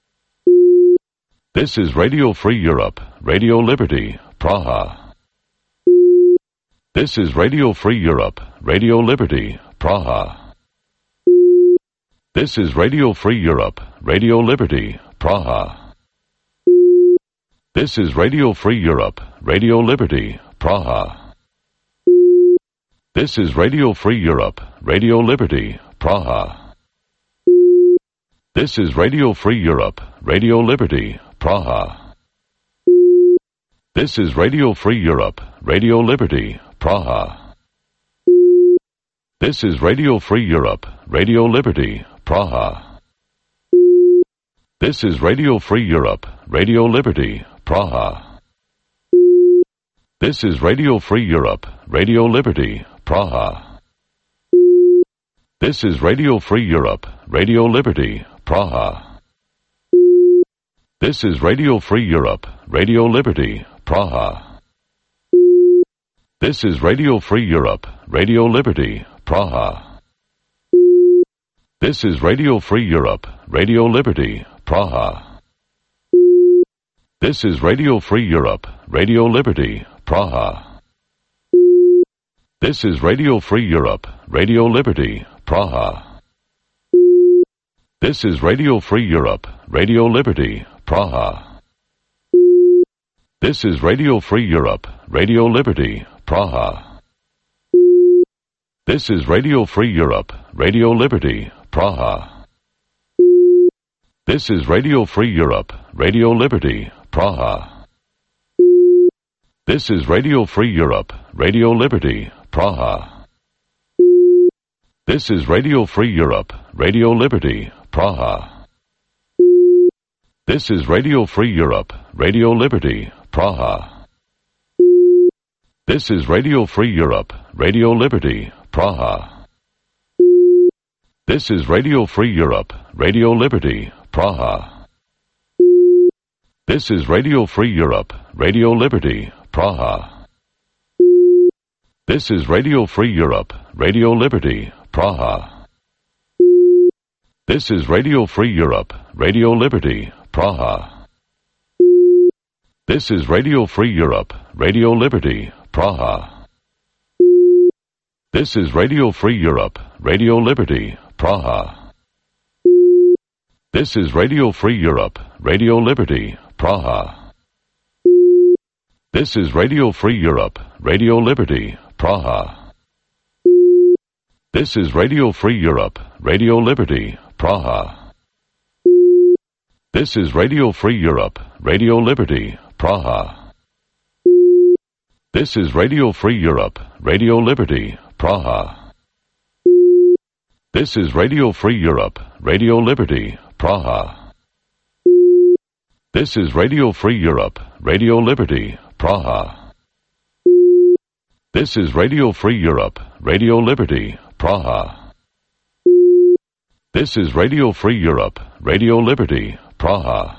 This is Radio Free Europe, Radio Liberty, Praha. This is Radio Free Europe, Radio Liberty, Praha. This is Radio Free Europe, Radio Liberty, Praha. This is Radio Free Europe, Radio Liberty, Praha. This is Radio Free Europe, Radio Liberty, Praha. This is Radio Free Europe, Radio Liberty, Praha. This is Radio Free Europe, Radio Liberty, Praha. This is Radio Free Europe, Radio Liberty, Praha. This is Radio Free Europe, Radio Liberty, Praha. This is Radio Free Europe, Radio Liberty, Praha. This is Radio Free Europe, Radio Liberty, Praha. This is Radio Free Europe, Radio Liberty, Praha. This is Radio Free Europe, Radio Liberty, Praha. This is Radio Free Europe, Radio Liberty, Praha. This is Radio Free Europe, Radio Liberty, Praha. This is Radio Free Europe, Radio Liberty, Praha. This is Radio Free Europe, Radio Liberty, Praha. This is Radio Free Europe, Radio Liberty, Praha. This is Radio Free Europe, Radio Liberty, Praha. This is Radio Free Europe, Radio Liberty, Praha. This is Radio Free Europe, Radio Liberty, Praha. This is Radio Free Europe, Radio Liberty, Praha. This is Radio Free Europe, Radio Liberty, Praha. This is Radio Free Europe, Radio Liberty, Praha. This is Radio Free Europe, Radio Liberty, Praha. This is Radio Free Europe, Radio Liberty, Praha. This is Radio Free Europe, Radio Liberty, Praha. This is Radio Free Europe, Radio Liberty, Praha. This is Radio Free Europe, Radio Liberty, Praha. This is Radio Free Europe, Radio Liberty, Praha. This is Radio Free Europe, Radio Liberty, Praha. This is Radio Free Europe, Radio Liberty, Praha. This is Radio Free Europe, Radio Liberty, Praha. This is Radio Free Europe, Radio Liberty, Praha. This is Radio Free Europe, Radio Liberty, Praha. This is Radio Free Europe, Radio Liberty, Praha. This is Radio Free Europe, Radio Liberty, Praha. This is Radio Free Europe, Radio Liberty, Praha. This is Radio Free Europe, Radio Liberty, Praha.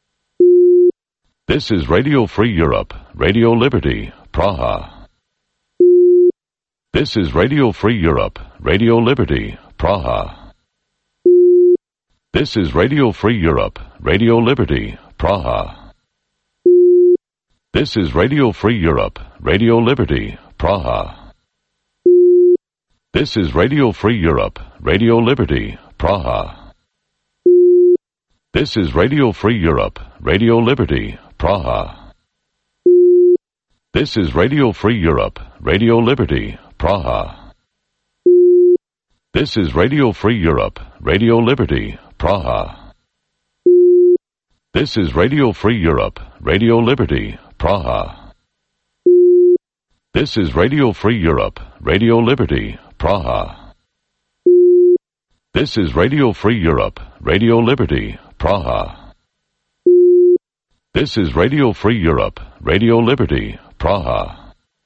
This is Radio Free Europe, Radio Liberty, Praha. This is Radio Free Europe, Radio Liberty, Praha. This is Radio Free Europe, Radio Liberty, Praha. This is Radio Free Europe, Radio Liberty, Praha. This is Radio Free Europe, Radio Liberty, Praha. This is Radio Free Europe, Radio Liberty, Praha. This is Radio Free Europe, Radio Liberty, Praha. This is Radio Free Europe, Radio Liberty, Praha. This is Radio Free Europe, Radio Liberty, Praha. This is Radio Free Europe, Radio Liberty, Praha. This is Radio Free Europe, Radio Liberty, Praha. This is Radio Free Europe, Radio Liberty, Praha.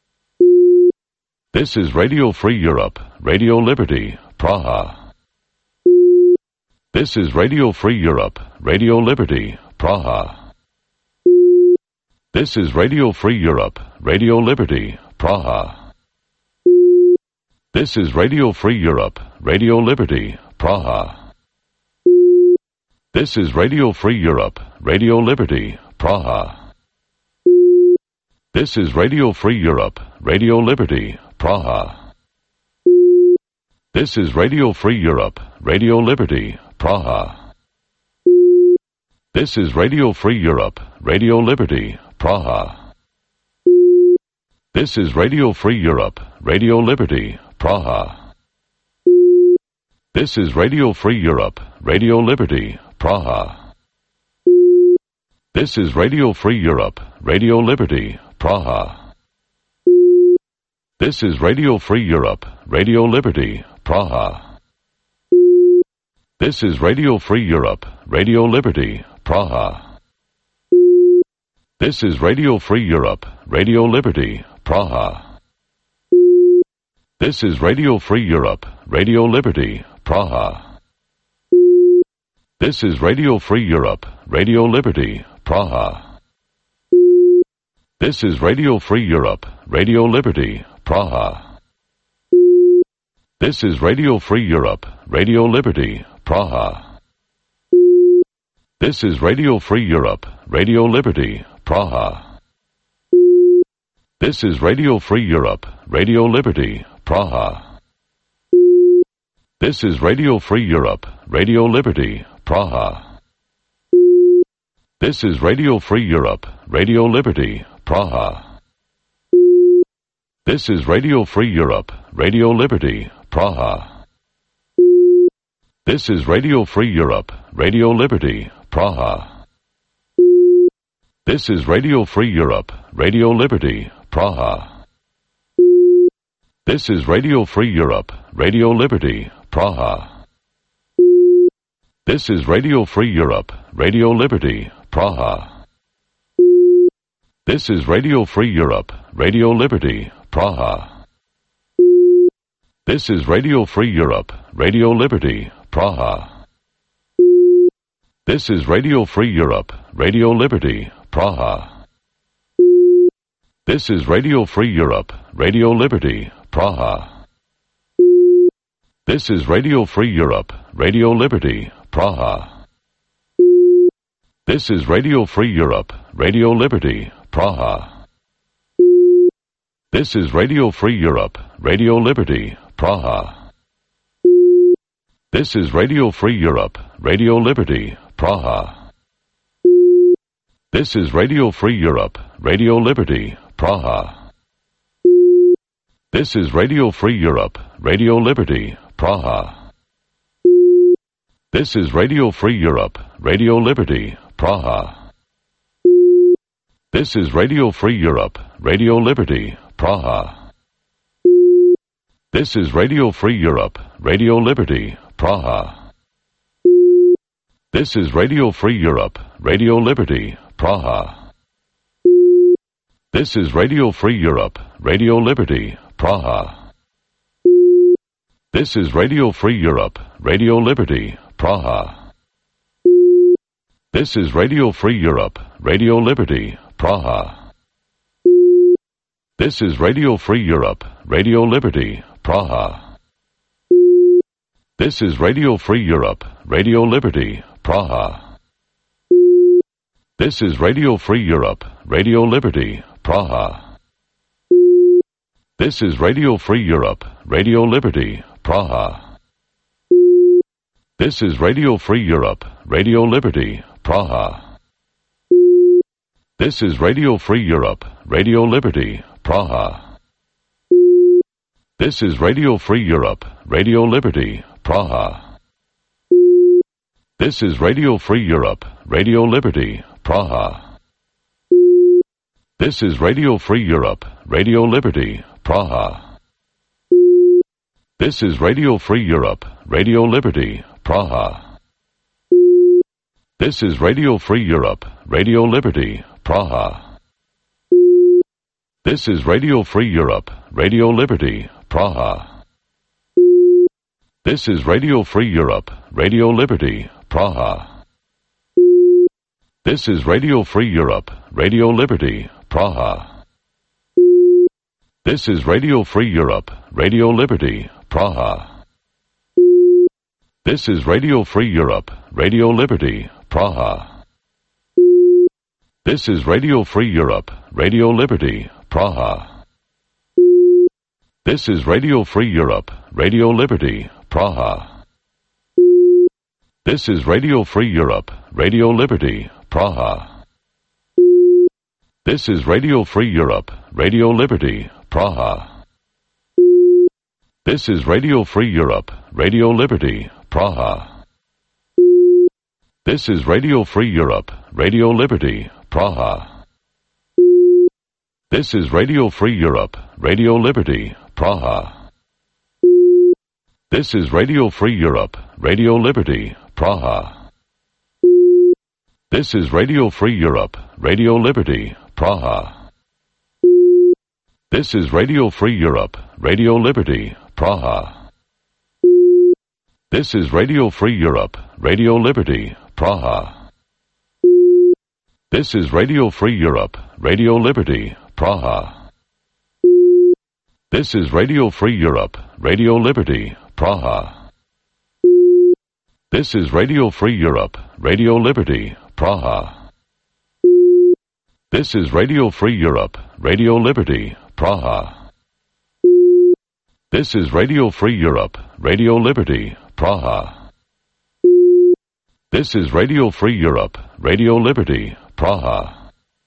This is Radio Free Europe, Radio Liberty, Praha. This is Radio Free Europe, Radio Liberty, Praha. This is Radio Free Europe, Radio Liberty, Praha. This is Radio Free Europe, Radio Liberty, Praha. This is Radio Free Europe, Radio Liberty, Praha. This is Radio Free Europe, Radio Liberty, Praha. This is Radio Free Europe, Radio Liberty, Praha. This is Radio Free Europe, Radio Liberty, Praha. This is Radio Free Europe, Radio Liberty, Praha. This is Radio Free Europe, Radio Liberty, Praha. This is Radio Free Europe, Radio Liberty, Praha. This is Radio Free Europe, Radio Liberty, Praha. This is Radio Free Europe, Radio Liberty, Praha. This is Radio Free Europe, Radio Liberty, Praha. This is Radio Free Europe, Radio Liberty, Praha. This is Radio Free Europe, Radio Liberty, Praha. This is Radio Free Europe, Radio Liberty, Praha. This is Radio Free Europe, Radio Liberty, Praha. This is Radio Free Europe, Radio Liberty, Praha. This is Radio Free Europe, Radio Liberty, Praha. This is Radio Free Europe, Radio Liberty, Praha. This is Radio Free Europe, Radio Liberty, Praha. This is Radio Free Europe, Radio Liberty, Praha. This is Radio Free Europe, Radio Liberty, Praha. This is Radio Free Europe, Radio Liberty, Praha. This is Radio Free Europe, Radio Liberty, Praha. This is Radio Free Europe, Radio Liberty, Praha. This is Radio Free Europe, Radio Liberty, Praha. This is Radio Free Europe, Radio Liberty, Praha. This is Radio Free Europe, Radio Liberty, Praha. This is Radio Free Europe, Radio Liberty, Praha. This is Radio Free Europe, Radio Liberty, Praha. This is Radio Free Europe, Radio Liberty, Praha. This is Radio Free Europe, Radio Liberty, Praha. This is Radio Free Europe, Radio Liberty, Praha. This is Radio Free Europe, Radio Liberty, Praha. This is Radio Free Europe, Radio Liberty, Praha. This is Radio Free Europe, Radio Liberty, Praha. This is Radio Free Europe, Radio Liberty, Praha. This is Radio Free Europe, Radio Liberty, Praha. This is Radio Free Europe, Radio Liberty, Praha. This is Radio Free Europe, Radio Liberty, Praha. This is Radio Free Europe, Radio Liberty, Praha. This is Radio Free Europe, Radio Liberty, Praha. This is Radio Free Europe, Radio Liberty, Praha. This is Radio Free Europe, Radio Liberty, Praha. This is Radio Free Europe, Radio Liberty, Praha. This is Radio Free Europe, Radio Liberty, Praha. This is Radio Free Europe, Radio Liberty, Praha. This is Radio Free Europe, Radio Liberty, Praha. This is Radio Free Europe, Radio Liberty, Praha. This is Radio Free Europe, Radio Liberty, Praha. This is Radio Free Europe, Radio Liberty, Praha. This is Radio Free Europe, Radio Liberty, Praha. This is Radio Free Europe, Radio Liberty, Praha. This is Radio Free Europe, Radio Liberty, Praha. This is Radio Free Europe, Radio Liberty, Praha. This is Radio Free Europe, Radio Liberty, Praha. This is Radio Free Europe, Radio Liberty, Praha. This is Radio Free Europe, Radio Liberty, Praha. This is Radio Free Europe, Radio Liberty, Praha. This is Radio Free Europe, Radio Liberty, Praha. This is Radio Free Europe, Radio Liberty, Praha. This is Radio Free Europe, Radio Liberty, Praha. This is Radio Free Europe, Radio Liberty, Praha. This is Radio Free Europe, Radio Liberty, Praha. This is Radio Free Europe, Radio Liberty, Praha. This is Radio Free Europe, Radio Liberty, Praha. This is Radio Free Europe, Radio Liberty, Praha. This is Radio Free Europe, Radio Liberty, Praha. This is Radio Free Europe, Radio Liberty, Praha. This is Radio Free Europe, Radio Liberty, Praha. This is Radio Free Europe, Radio Liberty, Praha. This is Radio Free Europe, Radio Liberty, Praha. This is Radio Free Europe, Radio Liberty, Praha. This is Radio Free Europe, Radio Liberty, Praha. This is Radio Free Europe, Radio Liberty, Praha.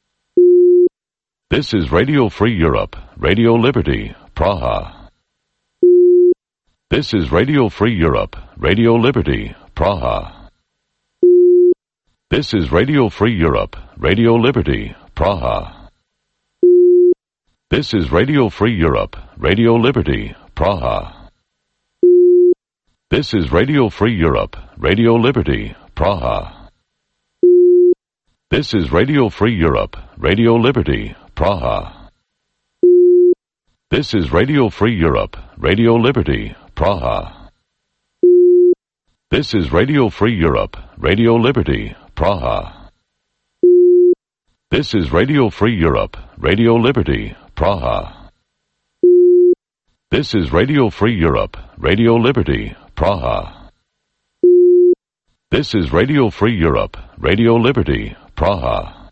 This is Radio Free Europe, Radio Liberty, Praha. This is Radio Free Europe, Radio Liberty, Praha. This is Radio Free Europe, Radio Liberty, Praha. This is Radio Free Europe, Radio Liberty, Praha. This is Radio Free Europe, Radio Liberty, Praha. This is Radio Free Europe, Radio Liberty, Praha. This is Radio Free Europe, Radio Liberty, Praha. This is Radio Free Europe, Radio Liberty, Praha. This is Radio Free Europe, Radio Liberty, Praha. This is Radio Free Europe, Radio Liberty, Praha. This is Radio Free Europe, Radio Liberty, Praha.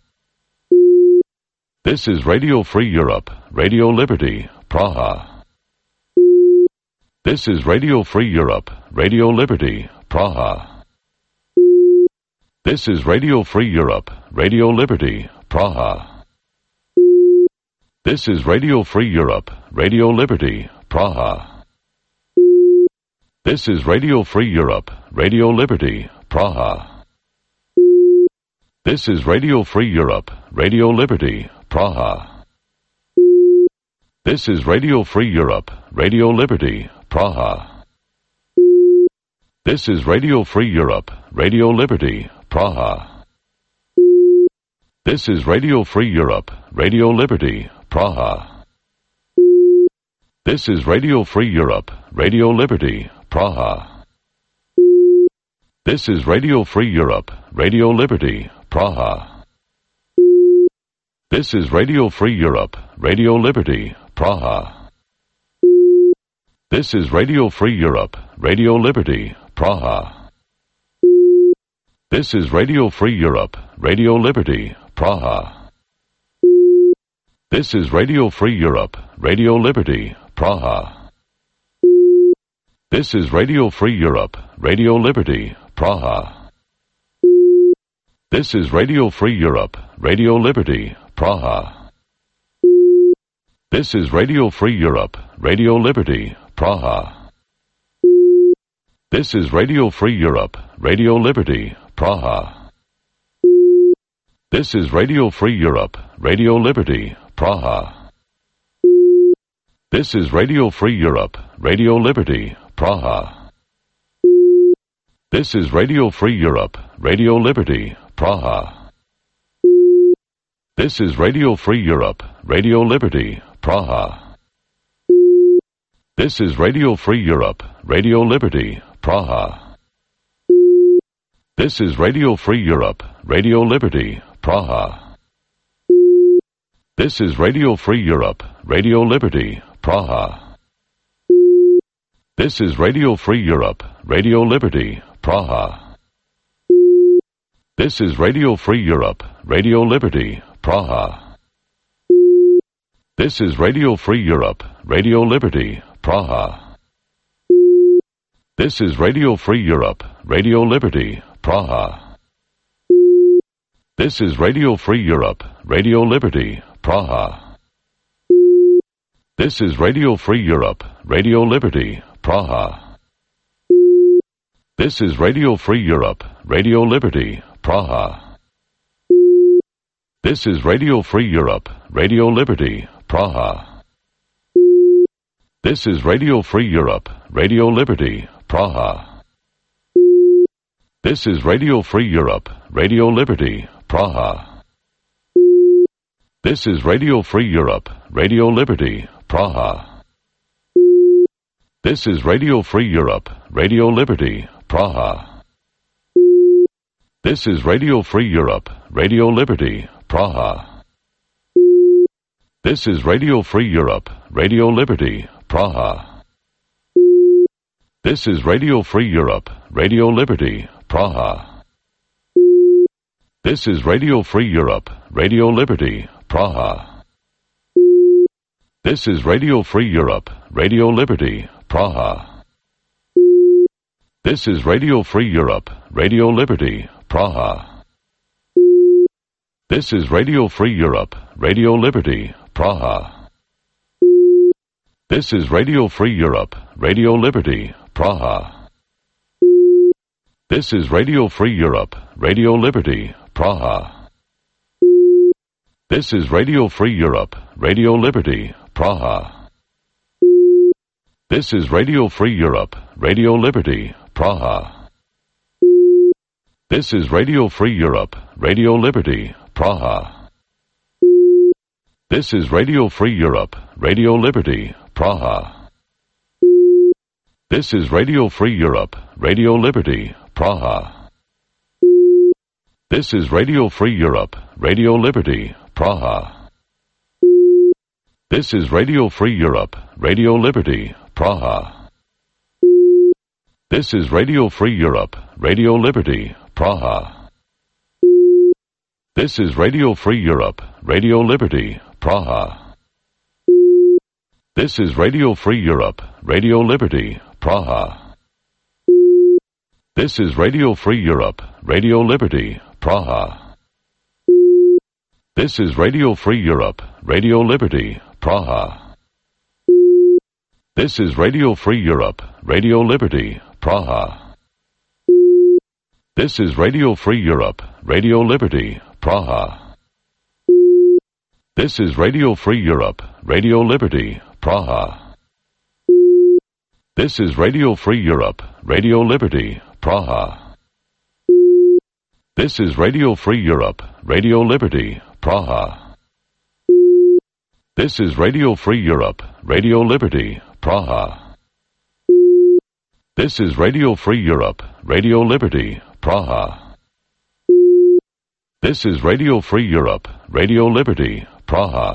This is Radio Free Europe, Radio Liberty, Praha. This is Radio Free Europe, Radio Liberty, Praha. This is Radio Free Europe, Radio Liberty, Praha. This is Radio Free Europe, Radio Liberty, Praha. This is Radio Free Europe, Radio Liberty, Praha. This is Radio Free Europe, Radio Liberty, Praha. This is Radio Free Europe, Radio Liberty, Praha. This is Radio Free Europe, Radio Liberty, Praha. This is Radio Free Europe, Radio Liberty, Praha. This is Radio Free Europe, Radio Liberty, Praha. This is Radio Free Europe, Radio Liberty, Praha. This is Radio Free Europe, Radio Liberty, Praha. This is Radio Free Europe, Radio Liberty, Praha. This is Radio Free Europe, Radio Liberty, Praha. This is Radio Free Europe, Radio Liberty, Praha. This is Radio Free Europe, Radio Liberty, Praha. This is Radio Free Europe, Radio Liberty, Praha. This is Radio Free Europe, Radio Liberty, Praha. This is Radio Free Europe, Radio Liberty, Praha. This is Radio Free Europe, Radio Liberty, Praha. This is Radio Free Europe, Radio Liberty, Praha. This is Radio Free Europe, Radio Liberty, Praha. This is Radio Free Europe, Radio Liberty, Praha. This is Radio Free Europe, Radio Liberty, Praha. This is Radio Free Europe, Radio Liberty, Praha. This is Radio Free Europe, Radio Liberty, Praha. This is Radio Free Europe, Radio Liberty, Praha. This is Radio Free Europe, Radio Liberty, Praha. This is Radio Free Europe, Radio Liberty, Praha. This is Radio Free Europe, Radio Liberty, Praha. This is Radio Free Europe, Radio Liberty, Praha. This is Radio Free Europe, Radio Liberty, Praha. This is Radio Free Europe, Radio Liberty, Praha. This is Radio Free Europe, Radio Liberty, Praha. This is Radio Free Europe, Radio Liberty, Praha. This is Radio Free Europe, Radio Liberty, Praha. This is Radio Free Europe, Radio Liberty, Praha. This is Radio Free Europe, Radio Liberty, Praha. This is Radio Free Europe, Radio Liberty, Praha. This is Radio Free Europe, Radio Liberty, Praha. This is Radio Free Europe, Radio Liberty, Praha. This is Radio Free Europe, Radio Liberty, Praha. This is Radio Free Europe, Radio Liberty, Praha. This is Radio Free Europe, Radio Liberty, Praha. This is Radio Free Europe, Radio Liberty, Praha. This is Radio Free Europe, Radio Liberty, Praha. This is Radio Free Europe, Radio Liberty, Praha. This is Radio Free Europe, Radio Liberty, Praha. This is Radio Free Europe, Radio Liberty, Praha. This is Radio Free Europe, Radio Liberty, Praha. This is Radio Free Europe, Radio Liberty, Praha. This is Radio Free Europe, Radio Liberty, Praha. This is Radio Free Europe, Radio Liberty, Praha. This is Radio Free Europe, Radio Liberty, Praha. This is Radio Free Europe, Radio Liberty, Praha. This is Radio Free Europe, Radio Liberty, Praha. This is Radio Free Europe, Radio Liberty, Praha. This is Radio Free Europe, Radio Liberty, Praha. This is Radio Free Europe, Radio Liberty, Praha. This is Radio Free Europe, Radio Liberty, Praha. This is Radio Free Europe, Radio Liberty, Praha. This is Radio Free Europe, Radio Liberty, Praha. This is Radio Free Europe, Radio Liberty, Praha. This is Radio Free Europe, Radio Liberty, Praha. This is Radio Free Europe, Radio Liberty, Praha. This is Radio Free Europe, Radio Liberty, Praha. This is Radio Free Europe, Radio Liberty, Praha.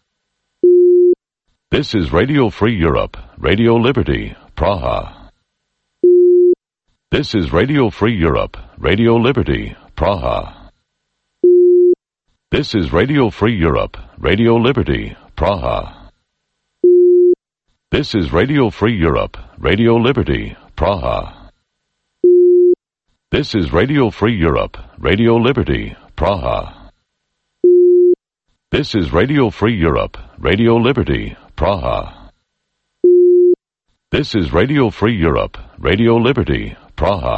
This is Radio Free Europe, Radio Liberty, Praha. This is Radio Free Europe, Radio Liberty, Praha. This is Radio Free Europe, Radio Liberty, Praha. This is Radio Free Europe, Radio Liberty, Praha. This is Radio Free Europe, Radio Liberty, Praha. This is Radio Free Europe, Radio Liberty, Praha. This is Radio Free Europe, Radio Liberty, Praha.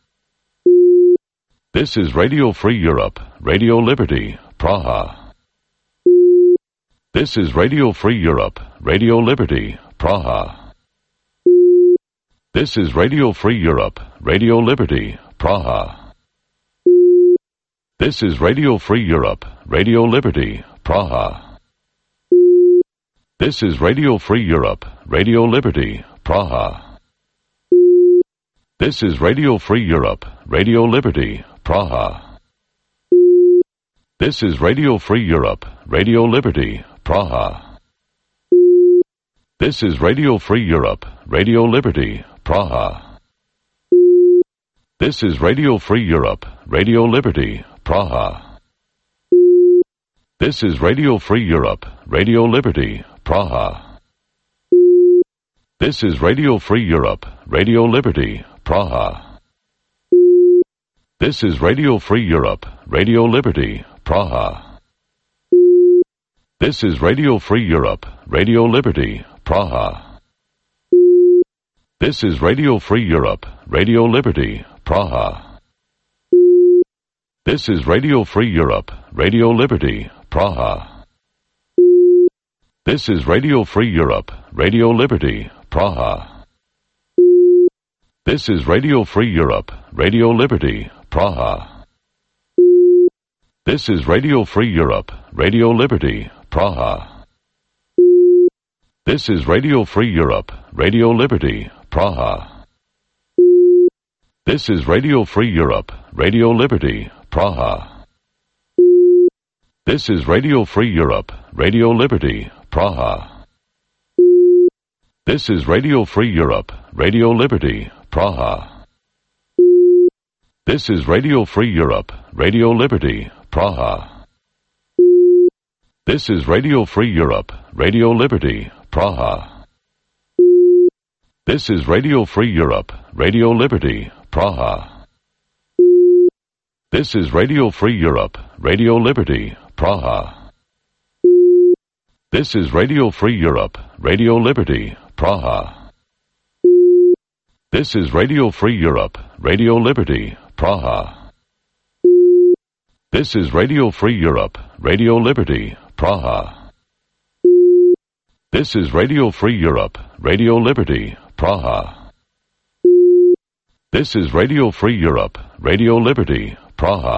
This is Radio Free Europe, Radio Liberty, Praha. This is Radio Free Europe, Radio Liberty, Praha. This is Radio Free Europe, Radio Liberty, Praha. This is Radio Free Europe, Radio Liberty, Praha. This is Radio Free Europe, Radio Liberty, Praha. This is Radio Free Europe, Radio Liberty, Praha. This is Radio Free Europe, Radio Liberty, Praha. This is Radio Free Europe, Radio Liberty, Praha. This is Radio Free Europe, Radio Liberty, Praha. This is Radio Free Europe, Radio Liberty, Praha. This is Radio Free Europe, Radio Liberty, Praha. This is Radio Free Europe, Radio Liberty, Praha. This is Radio Free Europe, Radio Liberty, Praha. This is Radio Free Europe, Radio Liberty, Praha. This is Radio Free Europe, Radio Liberty, Praha. This is Radio Free Europe, Radio Liberty, Praha. This is Radio Free Europe, Radio Liberty, Praha. This is Radio Free Europe, Radio Liberty, Praha. This is Radio Free Europe, Radio Liberty, Praha. This is Radio Free Europe, Radio Liberty, Praha. This is Radio Free Europe, Radio Liberty, Praha. This is Radio Free Europe, Radio Liberty, Praha. This is Radio Free Europe, Radio Liberty, Praha. This is Radio Free Europe, Radio Liberty, Praha. This is Radio Free Europe, Radio Liberty, Praha. This is Radio Free Europe, Radio Liberty, Praha. This is Radio Free Europe, Radio Liberty, Praha. This is Radio Free Europe, Radio Liberty, Praha. This is Radio Free Europe, Radio Liberty, Praha. This is Radio Free Europe, Radio Liberty, Praha. This is Radio Free Europe, Radio Liberty, Praha.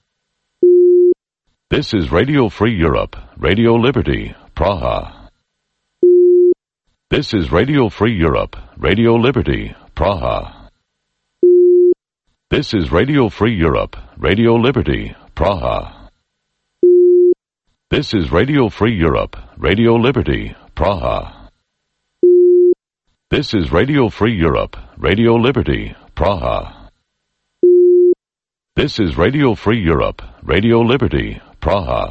This is Radio Free Europe, Radio Liberty, Praha. This is Radio Free Europe, Radio Liberty, Praha. This is Radio Free Europe, Radio Liberty, Praha. This is Radio Free Europe, Radio Liberty, Praha. This is Radio Free Europe, Radio Liberty, Praha. This is Radio Free Europe, Radio Liberty, Praha.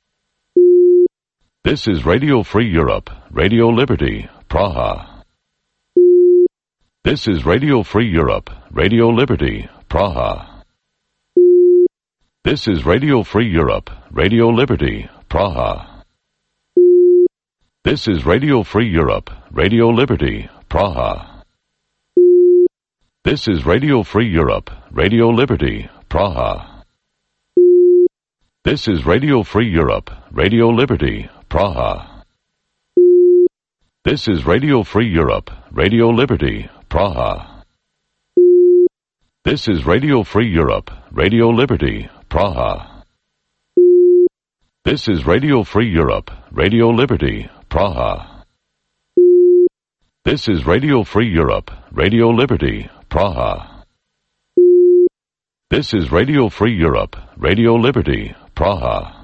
This is Radio Free Europe, Radio Liberty, Praha. This is Radio Free Europe, Radio Liberty, Praha. This is Radio Free Europe, Radio Liberty, Praha. This is Radio Free Europe, Radio Liberty, Praha. This is Radio Free Europe, Radio Liberty, Praha. This is Radio Free Europe, Radio Liberty, Praha. This is Radio Free Europe, Radio Liberty, Praha. This is Radio Free Europe, Radio Liberty, Praha. This is Radio Free Europe, Radio Liberty, Praha. This is Radio Free Europe, Radio Liberty, Praha. This is Radio Free Europe, Radio Liberty, Praha.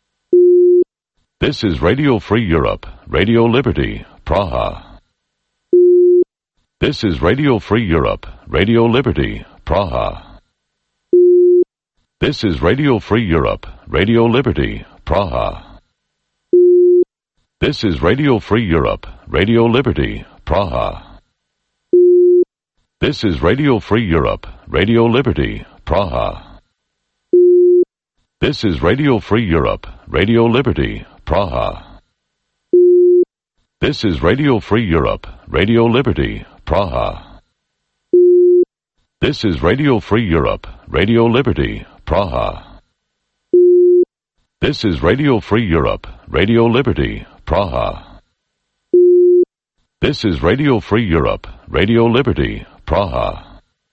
This is Radio Free Europe, Radio Liberty, Praha. This is Radio Free Europe, Radio Liberty, Praha. This is Radio Free Europe, Radio Liberty, Praha. This is Radio Free Europe, Radio Liberty, Praha. This is Radio Free Europe, Radio Liberty, Praha. This is Radio Free Europe, Radio Liberty, Praha. This is Radio Free Europe, Radio Liberty, Praha. This is Radio Free Europe, Radio Liberty, Praha. This is Radio Free Europe, Radio Liberty, Praha. This is Radio Free Europe, Radio Liberty, Praha.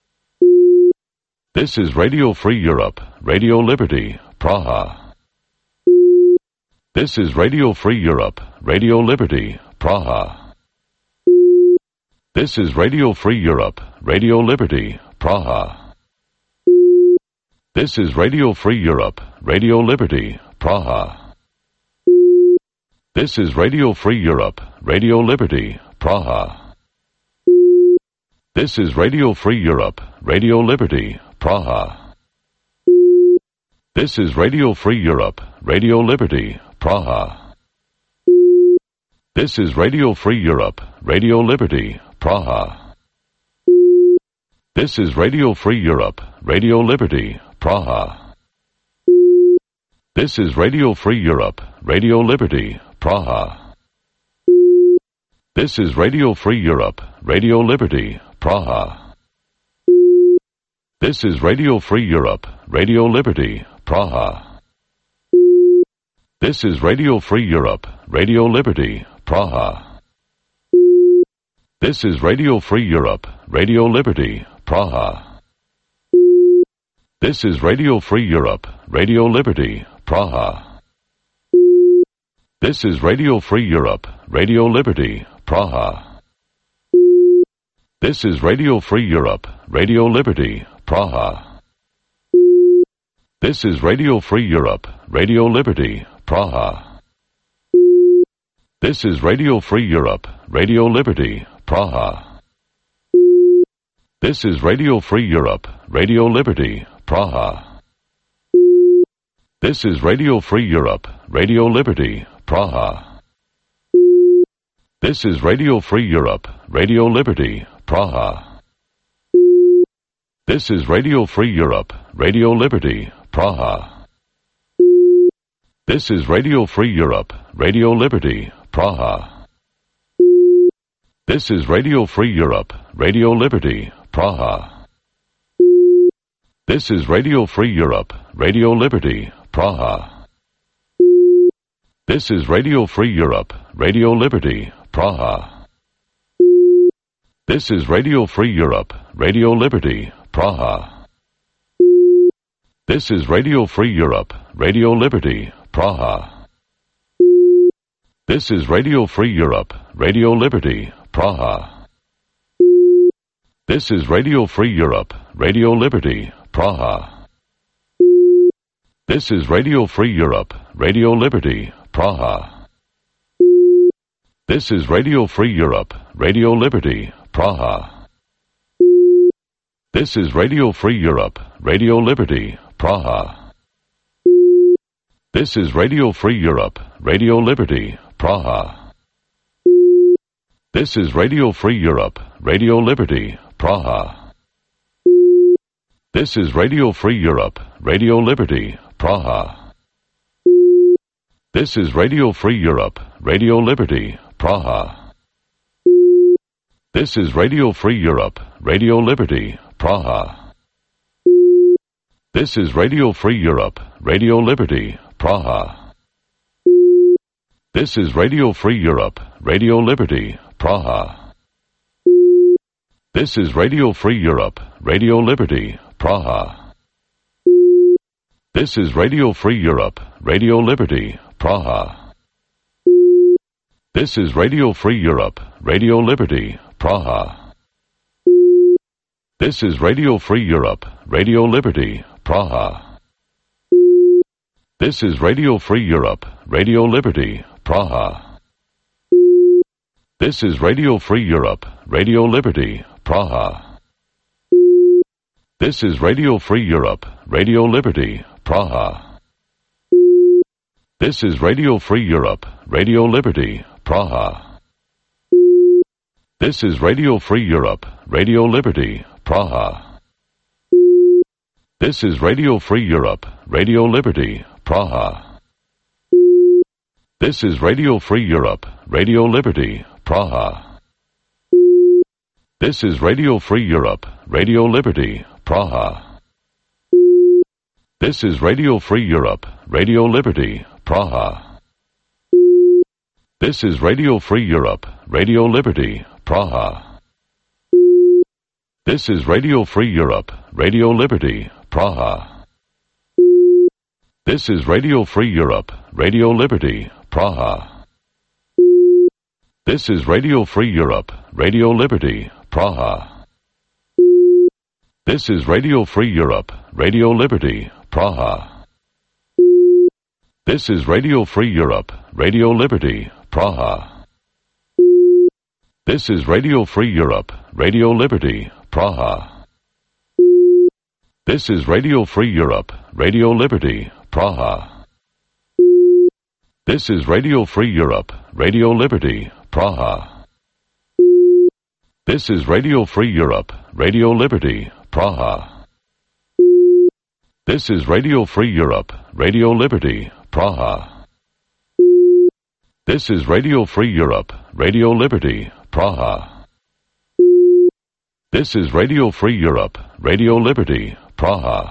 This is Radio Free Europe, Radio Liberty, Praha. This is Radio Free Europe, Radio Liberty, Praha. This is Radio Free Europe, Radio Liberty, Praha. This is Radio Free Europe, Radio Liberty, Praha. This is Radio Free Europe, Radio Liberty, Praha. This is Radio Free Europe, Radio Liberty, Praha. This is Radio Free Europe, Radio Liberty, Praha. This is Radio Free Europe, Radio Liberty, Praha. This is Radio Free Europe, Radio Liberty, Praha. This is Radio Free Europe, Radio Liberty, Praha. This is Radio Free Europe, Radio Liberty, Praha. This is Radio Free Europe, Radio Liberty, Praha. This is Radio Free Europe, Radio Liberty, Praha. This is Radio Free Europe, Radio Liberty, Praha. This is Radio Free Europe, Radio Liberty, Praha. This is Radio Free Europe, Radio Liberty, Praha. This is Radio Free Europe, Radio Liberty, Praha. This is Radio Free Europe, Radio Liberty, Praha. This is Radio Free Europe, Radio Liberty, Praha. This is Radio Free Europe, Radio Liberty, Praha. This is Radio Free Europe, Radio Liberty, Praha. This is Radio Free Europe, Radio Liberty, Praha. This is Radio Free Europe, Radio Liberty, Praha. This is Radio Free Europe, Radio Liberty, Praha. This is Radio Free Europe, Radio Liberty, Praha. This is Radio Free Europe, Radio Liberty, Praha. This is Radio Free Europe, Radio Liberty, Praha. This is Radio Free Europe, Radio Liberty, Praha. This is Radio Free Europe, Radio Liberty, Praha. This is Radio Free Europe, Radio Liberty, Praha. This is Radio Free Europe, Radio Liberty, Praha. This is Radio Free Europe, Radio Liberty, Praha. This is Radio Free Europe, Radio Liberty, Praha. This is Radio Free Europe, Radio Liberty, Praha. This is Radio Free Europe, Radio Liberty, Praha. This is Radio Free Europe, Radio Liberty, Praha. This is Radio Free Europe, Radio Liberty, Praha. This is Radio Free Europe, Radio Liberty, Praha. This is Radio Free Europe, Radio Liberty, Praha. This is Radio Free Europe, Radio Liberty, Praha. This is Radio Free Europe, Radio Liberty, Praha. This is Radio Free Europe, Radio Liberty, Praha. This is Radio Free Europe, Radio Liberty, Praha. This is Radio Free Europe, Radio Liberty, Praha. This is Radio Free Europe, Radio Liberty, Praha. This is Radio Free Europe, Radio Liberty, Praha. This is Radio Free Europe, Radio Liberty, Praha. This is Radio Free Europe, Radio Liberty, Praha. This is Radio Free Europe, Radio Liberty, Praha. This is Radio Free Europe, Radio Liberty, Praha. This is Radio Free Europe, Radio Liberty, Praha. This is Radio Free Europe, Radio Liberty, Praha. This is Radio Free Europe, Radio Liberty, Praha. This is Radio Free Europe, Radio Liberty, Praha. This is Radio Free Europe, Radio Liberty, Praha. This is Radio Free Europe, Radio Liberty, Praha. This is Radio Free Europe, Radio Liberty, Praha. This is Radio Free Europe, Radio Liberty, Praha. This is Radio Free Europe, Radio Liberty, Praha. This is Radio Free Europe, Radio Liberty, Praha. This is Radio Free Europe, Radio Liberty, Praha. This is Radio Free Europe, Radio Liberty, Praha. This is Radio Free Europe, Radio Liberty, Praha. This is Radio Free Europe, Radio Liberty, Praha. This is Radio Free Europe, Radio Liberty, Praha. This is Radio Free Europe, Radio Liberty, Praha. This is Radio Free Europe, Radio Liberty, Praha.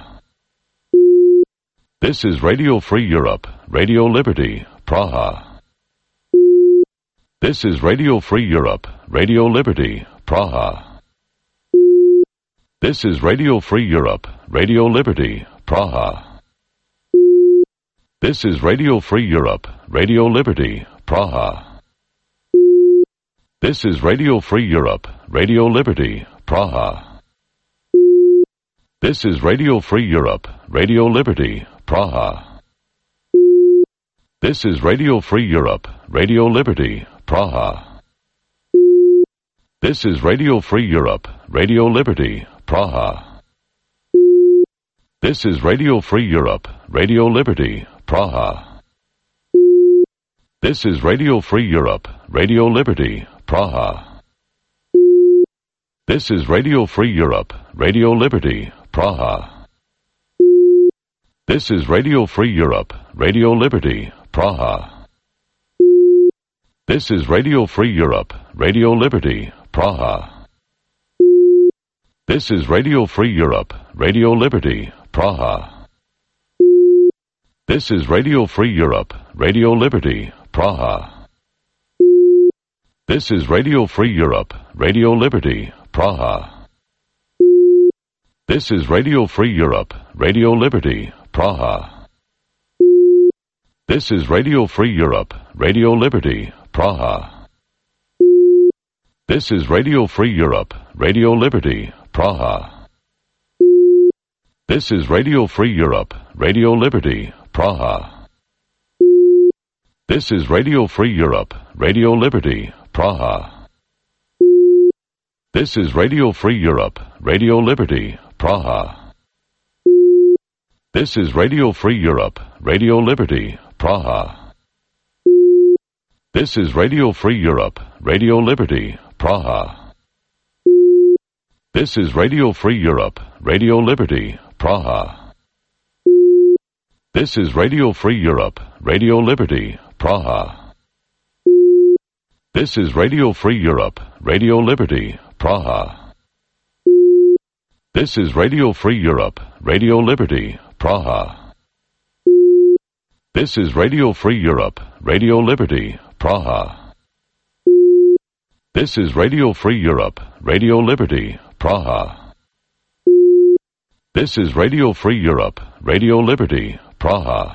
This is Radio Free Europe, Radio Liberty, Praha. This is Radio Free Europe, Radio Liberty, Praha. This is Radio Free Europe, Radio Liberty, Praha. This is Radio Free Europe, Radio Liberty, Praha. This is Radio Free Europe, Radio Liberty, Praha. This is Radio Free Europe, Radio Liberty, Praha. This is Radio Free Europe, Radio Liberty, Praha. This is Radio Free Europe, Radio Liberty, Praha. This is Radio Free Europe, Radio Liberty, Praha. This is Radio Free Europe, Radio Liberty, Praha. This is Radio Free Europe, Radio Liberty, Praha. This is Radio Free Europe, Radio Liberty, Praha. This is Radio Free Europe, Radio Liberty, Praha. This is Radio Free Europe, Radio Liberty, Praha. This is Radio Free Europe, Radio Liberty, Praha. This is Radio Free Europe, Radio Liberty, Praha. This is Radio Free Europe, Radio Liberty, Praha. This is Radio Free Europe, Radio Liberty, Praha. This is Radio Free Europe, Radio Liberty, Praha. This is Radio Free Europe, Radio Liberty, Praha. This is Radio Free Europe, Radio Liberty, Praha. This is Radio Free Europe, Radio Liberty, Praha. This is Radio Free Europe, Radio Liberty, Praha. This is Radio Free Europe, Radio Liberty, Praha. This is Radio Free Europe, Radio Liberty, Praha. This is Radio Free Europe, Radio Liberty, Praha. This is Radio Free Europe, Radio Liberty, Praha. This is Radio Free Europe, Radio Liberty, Praha. This is Radio Free Europe, Radio Liberty, Praha. This is Radio Free Europe, Radio Liberty, Praha. This is Radio Free Europe, Radio Liberty, Praha.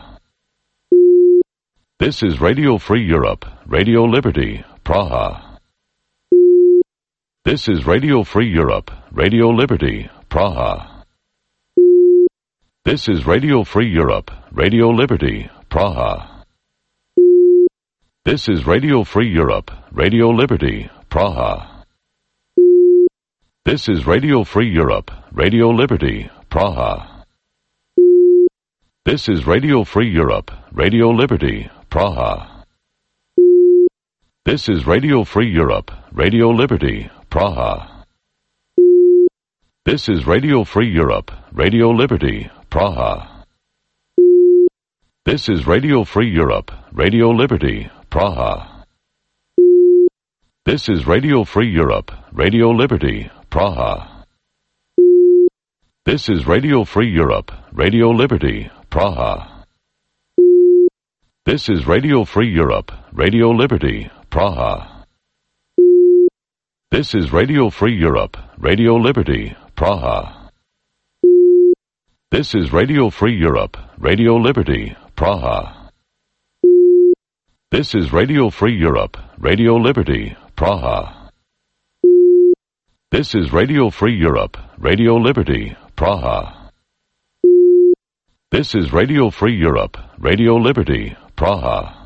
This is Radio Free Europe, Radio Liberty, Praha. This is Radio Free Europe, Radio Liberty, Praha. This is Radio Free Europe, Radio Liberty, Praha. This is Radio Free Europe, Radio Liberty, Praha. This is Radio Free Europe, Radio Liberty, Praha. This is Radio Free Europe, Radio Liberty, Praha. This is Radio Free Europe, Radio Liberty, Praha. This is Radio Free Europe, Radio Liberty, Praha. This is Radio Free Europe, Radio Liberty, Praha. This is Radio Free Europe, Radio Liberty, Praha. This is Radio Free Europe, Radio Liberty, Praha. This is Radio Free Europe, Radio Liberty, Praha. This is Radio Free Europe, Radio Liberty, Praha. This is Radio Free Europe, Radio Liberty, Praha. This is Radio Free Europe, Radio Liberty, Praha. This is Radio Free Europe, Radio Liberty, Praha. This is Radio Free Europe, Radio Liberty, Praha.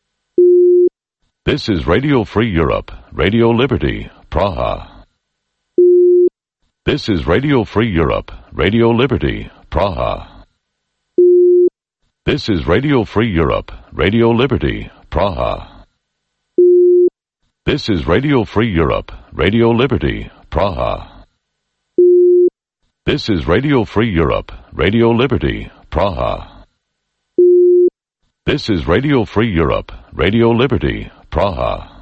This is Radio Free Europe, Radio Liberty, Praha. This is Radio Free Europe, Radio Liberty, Praha. This is Radio Free Europe, Radio Liberty, Praha. This is Radio Free Europe, Radio Liberty, Praha. This is Radio Free Europe, Radio Liberty, Praha. This is Radio Free Europe, Radio Liberty, Praha.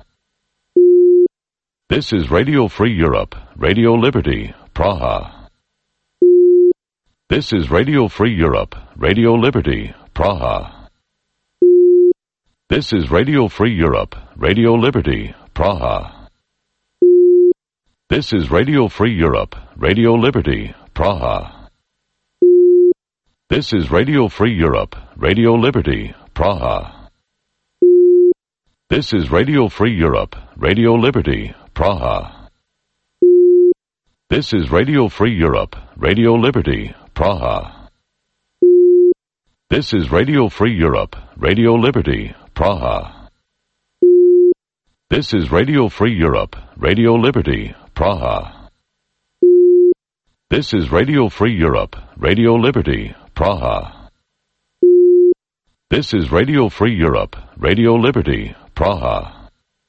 This is Radio Free Europe, Radio Liberty, Praha. This is Radio Free Europe, Radio Liberty, Praha. This is Radio Free Europe, Radio Liberty, Praha. This is Radio Free Europe, Radio Liberty, Praha. This is Radio Free Europe, Radio Liberty, Praha. This is Radio Free Europe, Radio Liberty, Praha. This is Radio Free Europe, Radio Liberty, Praha. This is Radio Free Europe, Radio Liberty, Praha. This is Radio Free Europe, Radio Liberty, Praha. This is Radio Free Europe, Radio Liberty, Praha. This is Radio Free Europe, Radio Liberty, Praha.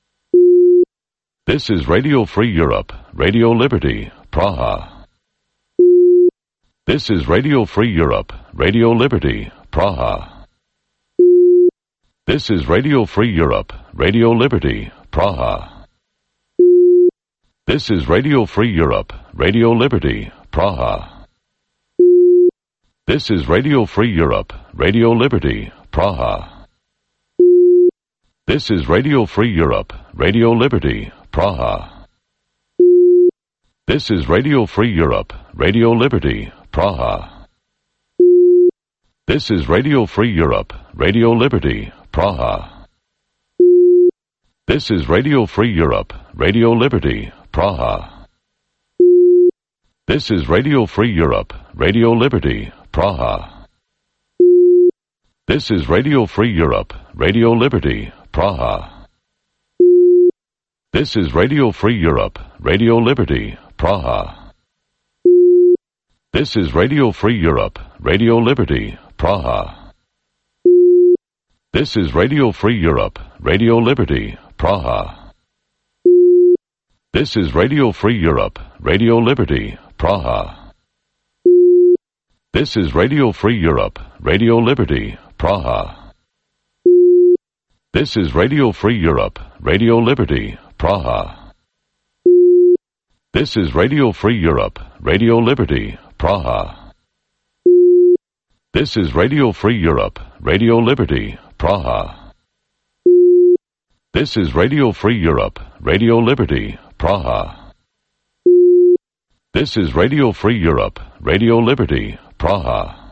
This is Radio Free Europe, Radio Liberty, Praha. This is Radio Free Europe, Radio Liberty, Praha. This is Radio Free Europe, Radio Liberty, Praha. This is Radio Free Europe, Radio Liberty, Praha. This is Radio Free Europe, Radio Liberty, Praha. This is Radio Free Europe, Radio Liberty, Praha. This is Radio Free Europe, Radio Liberty, Praha. This is Radio Free Europe, Radio Liberty, Praha. This is Radio Free Europe, Radio Liberty, Praha. This is Radio Free Europe, Radio Liberty, Praha. This is Radio Free Europe, Radio Liberty, Praha. This is Radio Free Europe, Radio Liberty, Praha. This is Radio Free Europe, Radio Liberty, Praha. This is Radio Free Europe, Radio Liberty, Praha. This is Radio Free Europe, Radio Liberty, Praha. This is Radio Free Europe, Radio Liberty, Praha. This is Radio Free Europe, Radio Liberty, Praha. This is Radio Free Europe, Radio Liberty, Praha. This is Radio Free Europe, Radio Liberty, Praha. This is Radio Free Europe, Radio Liberty, Praha. This is Radio Free Europe, Radio Liberty, Praha.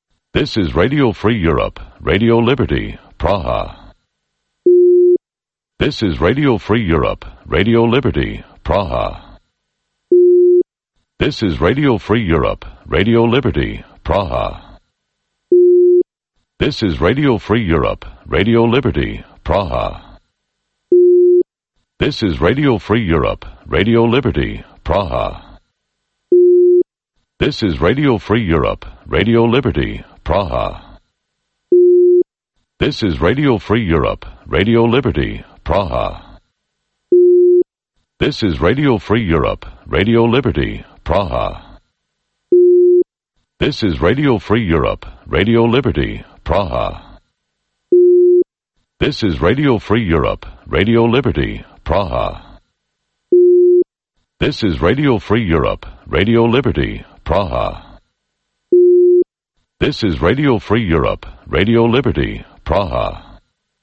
This is Radio Free Europe, Radio Liberty, Praha. This is Radio Free Europe, Radio Liberty, Praha. This is Radio Free Europe, Radio Liberty, Praha. This is Radio Free Europe, Radio Liberty, Praha. This is Radio Free Europe, Radio Liberty, Praha. This is Radio Free Europe, Radio Liberty, Praha. This is Radio Free Europe, Radio Liberty, Praha. This is Radio Free Europe, Radio Liberty, Praha. This is Radio Free Europe, Radio Liberty, Praha. This is Radio Free Europe, Radio Liberty, Praha. This is Radio Free Europe, Radio Liberty, Praha. This is Radio Free Europe, Radio Liberty, Praha.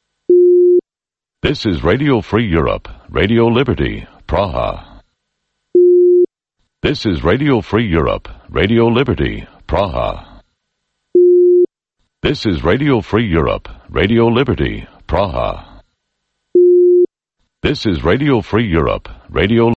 This is Radio Free Europe, Radio Liberty, Praha. This is Radio Free Europe, Radio Liberty, Praha. This is Radio Free Europe, Radio Liberty, Praha. This is Radio Free Europe, Radio